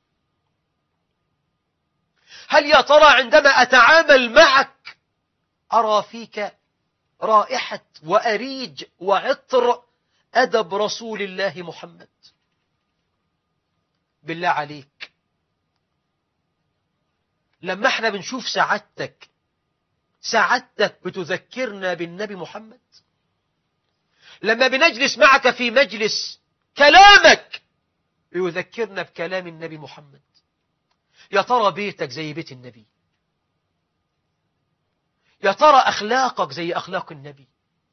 هل يا ترى عندما أتعامل معك أرى فيك رائحة وأريج وعطر أدب رسول الله محمد؟ بالله عليك، لما احنا بنشوف سعادتك بتذكرنا بالنبي محمد. لما بنجلس معك في مجلس كلامك بيذكرنا بكلام النبي محمد. يا ترى بيتك زي بيت النبي؟ يا ترى أخلاقك زي أخلاق النبي؟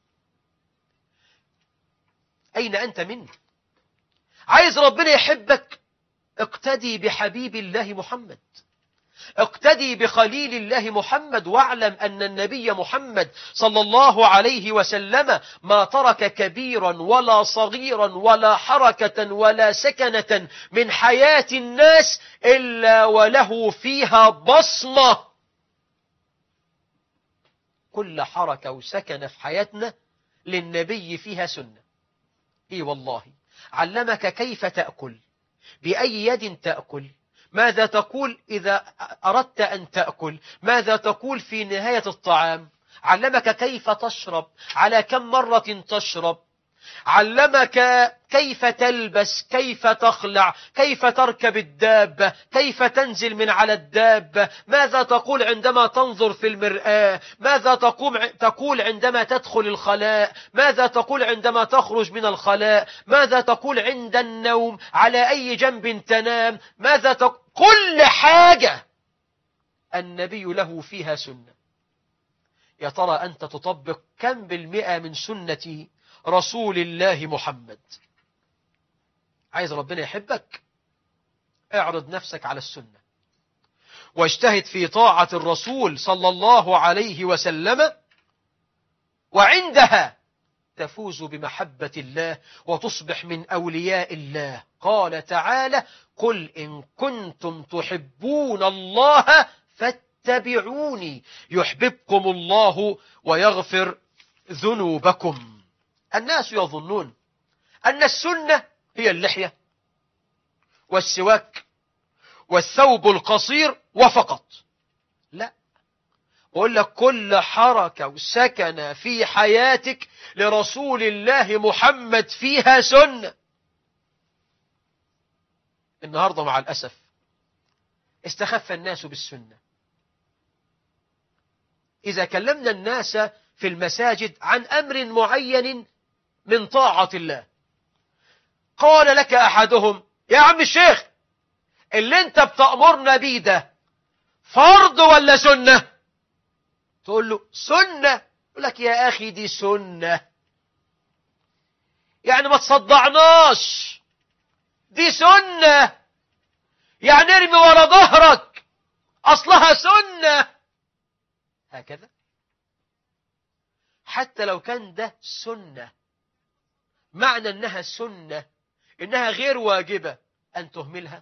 أين أنت منه؟ عايز ربنا يحبك؟ اقتدي بحبيب الله محمد، اقتدي بخليل الله محمد، واعلم أن النبي محمد صلى الله عليه وسلم ما ترك كبيرا ولا صغيرا ولا حركة ولا سكنة من حياة الناس إلا وله فيها بصمة. كل حركة وسكنة في حياتنا للنبي فيها سنة. إيه والله، علمك كيف تأكل، بأي يد تأكل، ماذا تقول إذا أردت أن تأكل، ماذا تقول في نهاية الطعام، علمك كيف تشرب، على كم مرة تشرب، علمك كيف تلبس، كيف تخلع، كيف تركب الدابة، كيف تنزل من على الدابة، ماذا تقول عندما تنظر في المرآة، ماذا تقول عندما تدخل الخلاء، ماذا تقول عندما تخرج من الخلاء، ماذا تقول عند النوم، على أي جنب تنام، ماذا تقول. كل حاجة النبي له فيها سنة. يا ترى أنت تطبق كم بالمئة من سنة رسول الله محمد؟ عايز ربنا يحبك؟ اعرض نفسك على السنة واجتهد في طاعة الرسول صلى الله عليه وسلم، وعندها تفوز بمحبة الله وتصبح من أولياء الله. قال تعالى: قل إن كنتم تحبون الله فاتبعوني يحببكم الله ويغفر ذنوبكم. الناس يظنون أن السنة هي اللحية والسواك والثوب القصير وفقط. لا، أقول لك كل حركة وسكنة في حياتك لرسول الله محمد فيها سنة. النهاردة مع الأسف استخف الناس بالسنة. إذا كلمنا الناس في المساجد عن أمر معين من طاعة الله، قال لك أحدهم: يا عم الشيخ، اللي انت بتأمرنا بيه ده فرض ولا سنة؟ تقول له سنة. يقول لك يا أخي دي سنة، يعني ما تصدعناش، دي سنة، يعني ارمي ورا ظهرك، أصلها سنة. هكذا حتى لو كان ده سنة، معنى أنها سنة إنها غير واجبة أن تهملها،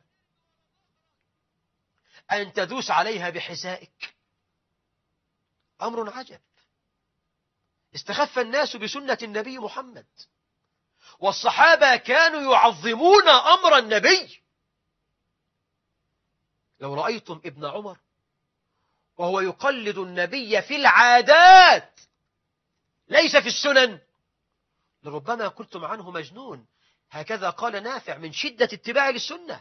أن تدوس عليها بحذائك. أمر عجب. استخف الناس بسنة النبي محمد، والصحابة كانوا يعظمون أمر النبي. لو رأيتم ابن عمر وهو يقلد النبي في العادات ليس في السنن لربما قلتم عنه مجنون. هكذا قال نافع من شدة اتباعه للسنة.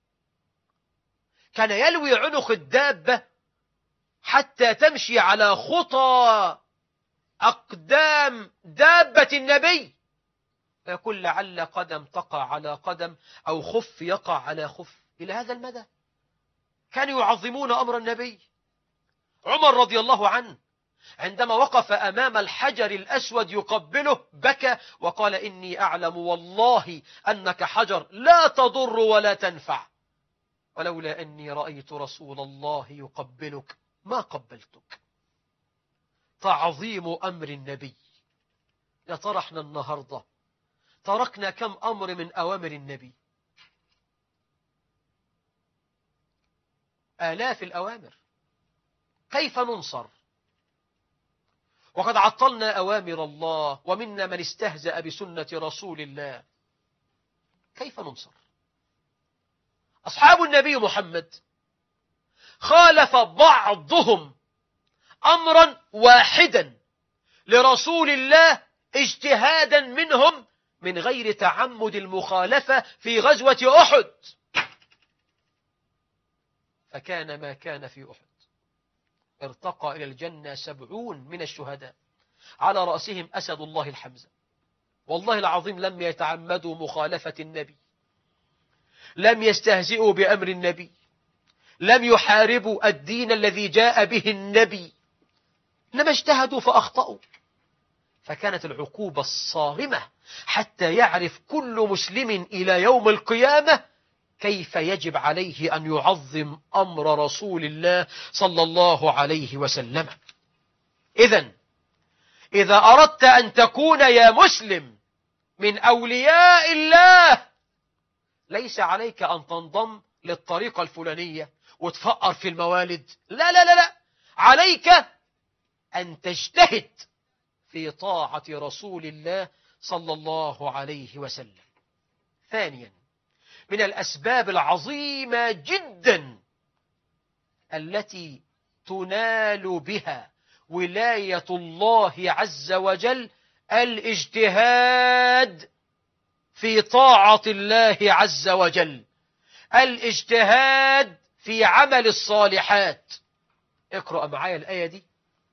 كان يلوي عنق الدابة حتى تمشي على خطى أقدام دابة النبي، فيقول لعل قدم تقع على قدم أو خف يقع على خف. إلى هذا المدى كانوا يعظمون أمر النبي. عمر رضي الله عنه عندما وقف أمام الحجر الأسود يقبله بكى وقال: إني أعلم والله أنك حجر لا تضر ولا تنفع، ولولا أني رأيت رسول الله يقبلك ما قبلتك. تعظيم أمر النبي. يا ترى احنا النهاردة تركنا كم أمر من أوامر النبي؟ آلاف الأوامر. كيف ننصر وقد عطلنا أوامر الله ومنا من استهزأ بسنة رسول الله؟ كيف ننصر؟ أصحاب النبي محمد خالف بعضهم أمرا واحدا لرسول الله اجتهادا منهم من غير تعمد المخالفة في غزوة أحد، فكان ما كان في أحد. ارتقى إلى الجنة 70 من الشهداء على رأسهم أسد الله الحمزة. والله العظيم لم يتعمدوا مخالفة النبي، لم يستهزئوا بأمر النبي، لم يحاربوا الدين الذي جاء به النبي، إنما اجتهدوا فأخطأوا. فكانت العقوبة الصارمة حتى يعرف كل مسلم إلى يوم القيامة كيف يجب عليه أن يعظم أمر رسول الله صلى الله عليه وسلم. إذا أردت أن تكون يا مسلم من أولياء الله ليس عليك أن تنضم للطريقة الفلانية وتفقر في الموالد. لا لا لا لا، عليك أن تجتهد في طاعة رسول الله صلى الله عليه وسلم. ثانيا، من الأسباب العظيمة جدا التي تنال بها ولاية الله عز وجل الاجتهاد في طاعة الله عز وجل، الاجتهاد في عمل الصالحات. اقرأ معايا الآية دي.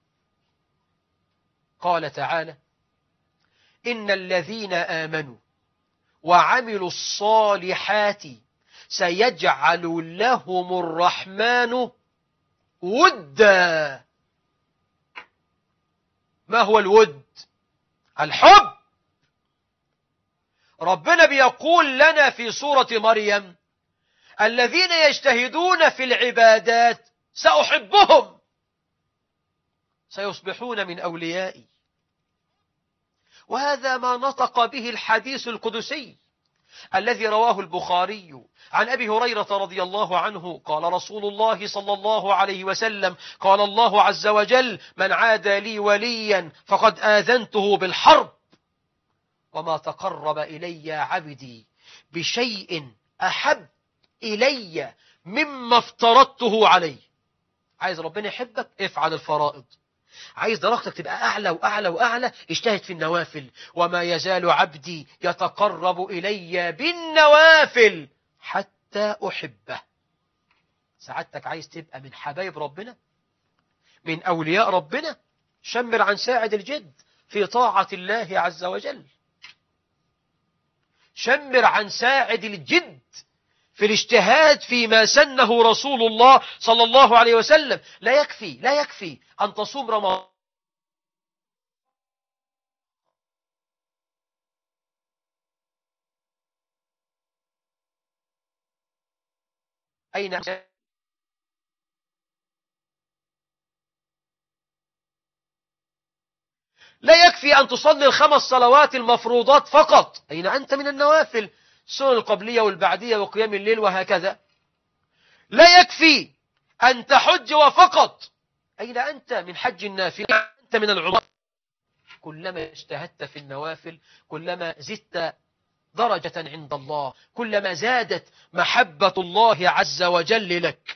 قال تعالى: إن الذين آمنوا وعملوا الصالحات سيجعل لهم الرحمن ودا. ما هو الود؟ الحب. ربنا بيقول لنا في سورة مريم: الذين يجتهدون في العبادات سأحبهم، سيصبحون من أوليائي. وهذا ما نطق به الحديث القدسي الذي رواه البخاري عن أبي هريرة رضي الله عنه قال رسول الله صلى الله عليه وسلم: قال الله عز وجل: من عادى لي وليا فقد آذنته بالحرب، وما تقرب إلي عبدي بشيء أحب إلي مما افترضته عليه. عايز ربنا يحبك؟ افعل الفرائض. عايز درجتك تبقى أعلى وأعلى وأعلى؟ اجتهد في النوافل. وما يزال عبدي يتقرب إلي بالنوافل حتى أحبه. سعادتك عايز تبقى من حبايب ربنا، من أولياء ربنا؟ شمر عن ساعد الجد في طاعة الله عز وجل. شمر عن ساعد الجد في الاجتهاد فيما سنه رسول الله صلى الله عليه وسلم. لا يكفي أن تصوم رمضان. أين لا يكفي أن تصلي الخمس صلوات المفروضات فقط. أين أنت من النوافل؟ السنن القبلية والبعدية وقيام الليل وهكذا. لا يكفي أن تحج وفقط. أين أنت من حج النافلة؟ أنت من العمر. كلما اجتهدت في النوافل كلما زدت درجة عند الله، كلما زادت محبة الله عز وجل لك.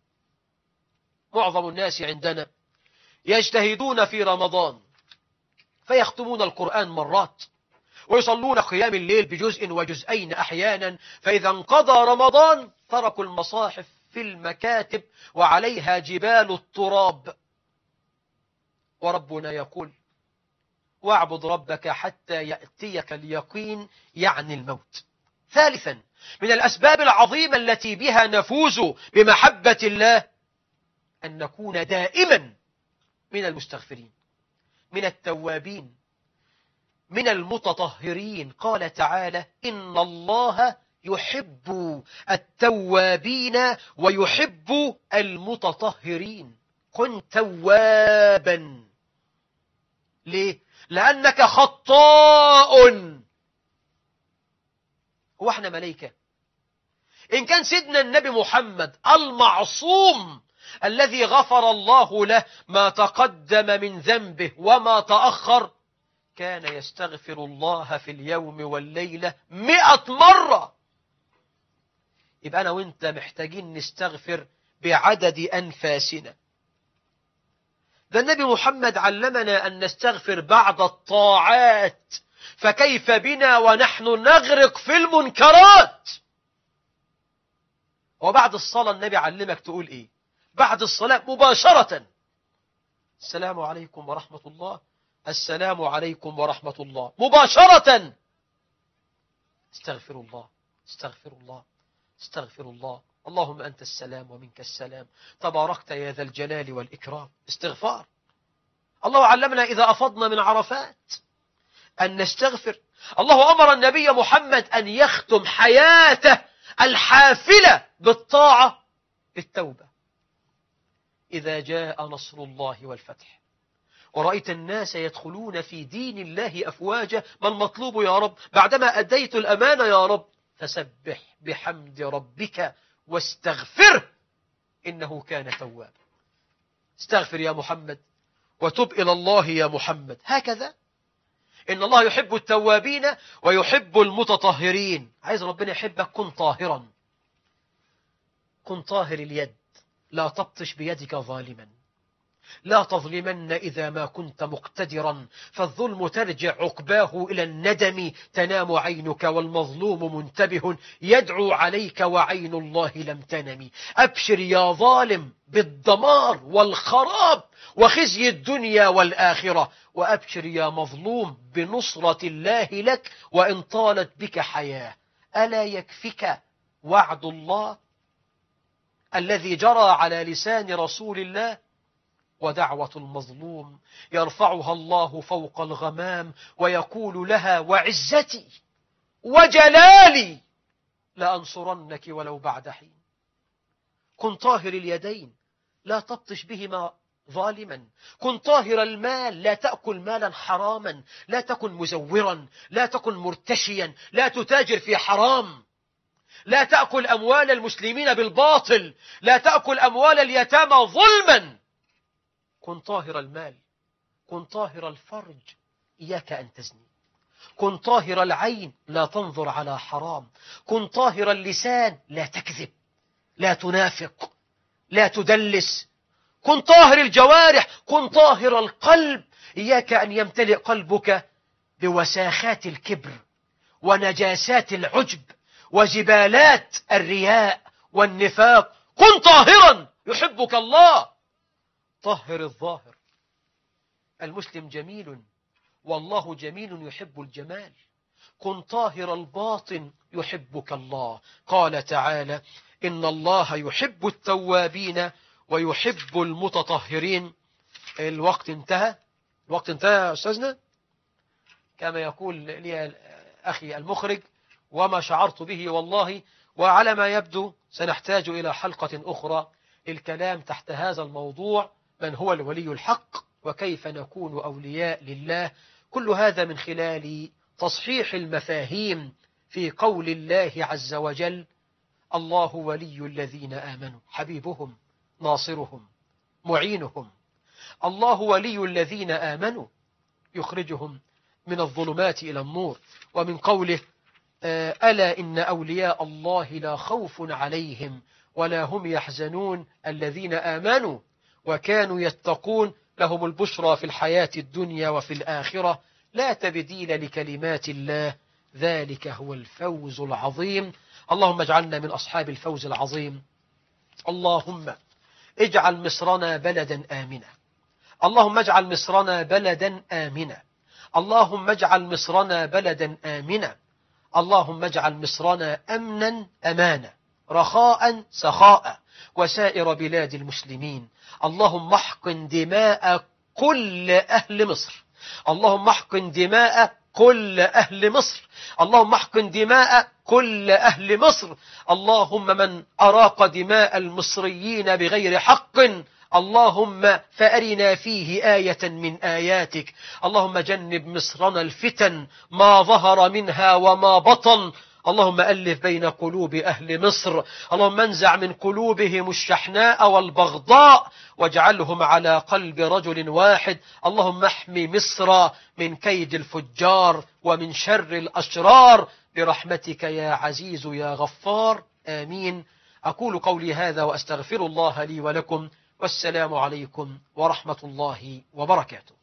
معظم الناس عندنا يجتهدون في رمضان فيختمون القرآن مرات، ويصلون قيام الليل بجزء وجزئين أحيانا، فإذا انقضى رمضان تركوا المصاحف في المكاتب وعليها جبال التراب. وربنا يقول: واعبد ربك حتى يأتيك اليقين، يعني الموت. ثالثا، من الأسباب العظيمة التي بها نفوز بمحبة الله أن نكون دائما من المستغفرين، من التوابين، من المتطهرين. قال تعالى: إن الله يحب التوابين ويحب المتطهرين. كن توابا. ليه؟ لأنك خطاء. هو احنا ملائكة؟ إن كان سيدنا النبي محمد المعصوم الذي غفر الله له ما تقدم من ذنبه وما تأخر كان يستغفر الله في اليوم والليلة 100 مرة. يبقى أنا وإنت محتاجين نستغفر بعدد أنفاسنا. ده النبي محمد علمنا أن نستغفر بعد الطاعات، فكيف بنا ونحن نغرق في المنكرات؟ وبعد الصلاة النبي علمك تقول إيه؟ بعد الصلاة مباشرة: السلام عليكم ورحمة الله، السلام عليكم ورحمة الله. مباشرة استغفر الله، استغفر الله، استغفر الله. اللهم أنت السلام ومنك السلام، تباركت يا ذا الجلال والإكرام. استغفار. الله علمنا إذا أفضنا من عرفات أن نستغفر. الله أمر النبي محمد أن يختم حياته الحافلة بالطاعة بالتوبة. إذا جاء نصر الله والفتح ورأيت الناس يدخلون في دين الله أفواجا، ما المطلوب يا رب؟ بعدما أديت الأمانة يا رب، فسبح بحمد ربك واستغفره إنه كان توابا. استغفر يا محمد وتب إلى الله يا محمد. هكذا إن الله يحب التوابين ويحب المتطهرين. عايز ربنا يحبك، كن طاهرا، كن طاهر اليد، لا تبطش بيدك ظالما، لا تظلمن إذا ما كنت مقتدرا، فالظلم ترجع عقباه إلى الندم، تنام عينك والمظلوم منتبه يدعو عليك وعين الله لم تنم. أبشر يا ظالم بالدمار والخراب وخزي الدنيا والآخرة، وأبشر يا مظلوم بنصرة الله لك وإن طالت بك حياة. ألا يكفك وعد الله الذي جرى على لسان رسول الله؟ ودعوة المظلوم يرفعها الله فوق الغمام ويقول لها وعزتي وجلالي لأنصرنك ولو بعد حين. كن طاهر اليدين، لا تبطش بهما ظالما. كن طاهر المال، لا تأكل مالا حراما، لا تكن مزورا، لا تكن مرتشيا، لا تتاجر في حرام، لا تأكل أموال المسلمين بالباطل، لا تأكل أموال اليتامى ظلما. كن طاهر المال، كن طاهر الفرج، إياك أن تزني. كن طاهر العين، لا تنظر على حرام. كن طاهر اللسان، لا تكذب، لا تنافق، لا تدلس. كن طاهر الجوارح، كن طاهر القلب، إياك أن يمتلئ قلبك بوساخات الكبر ونجاسات العجب وزبالات الرياء والنفاق. كن طاهرا يحبك الله. طهر الظاهر، المسلم جميل والله جميل يحب الجمال. كن طاهر الباطن يحبك الله. قال تعالى إن الله يحب التوابين ويحب المتطهرين. الوقت انتهى، الوقت انتهى يا أستاذنا، كما يقول لي أخي المخرج، وما شعرت به والله. وعلى ما يبدو سنحتاج إلى حلقة أخرى للكلام تحت هذا الموضوع: من هو الولي الحق وكيف نكون أولياء لله. كل هذا من خلال تصحيح المفاهيم في قول الله عز وجل: الله ولي الذين آمنوا، حبيبهم ناصرهم معينهم. الله ولي الذين آمنوا يخرجهم من الظلمات إلى النور. ومن قوله: ألا إن أولياء الله لا خوف عليهم ولا هم يحزنون الذين آمنوا وكانوا يتقون لهم البشرى في الحياة الدنيا وفي الآخرة لا تبديل لكلمات الله ذلك هو الفوز العظيم. اللهم اجعلنا من أصحاب الفوز العظيم. اللهم اجعل مصرنا بلدا آمنا. اللهم اجعل مصرنا بلدا آمنا. اللهم اجعل مصرنا بلدا آمنا. اللهم اجعل مصرنا أمنا أمانا، رخاء سخاء، وسائر بلاد المسلمين. اللهم احقن دماء كل أهل مصر. اللهم احقن دماء كل أهل مصر. اللهم احقن دماء كل أهل مصر. اللهم من أراق دماء المصريين بغير حق اللهم فأرنا فيه آية من آياتك. اللهم جنب مصرنا الفتن ما ظهر منها وما بطن. اللهم ألف بين قلوب أهل مصر. اللهم انزع من قلوبهم الشحناء والبغضاء واجعلهم على قلب رجل واحد. اللهم احمي مصر من كيد الفجار ومن شر الأشرار برحمتك يا عزيز يا غفار، آمين. أقول قولي هذا وأستغفر الله لي ولكم، والسلام عليكم ورحمة الله وبركاته.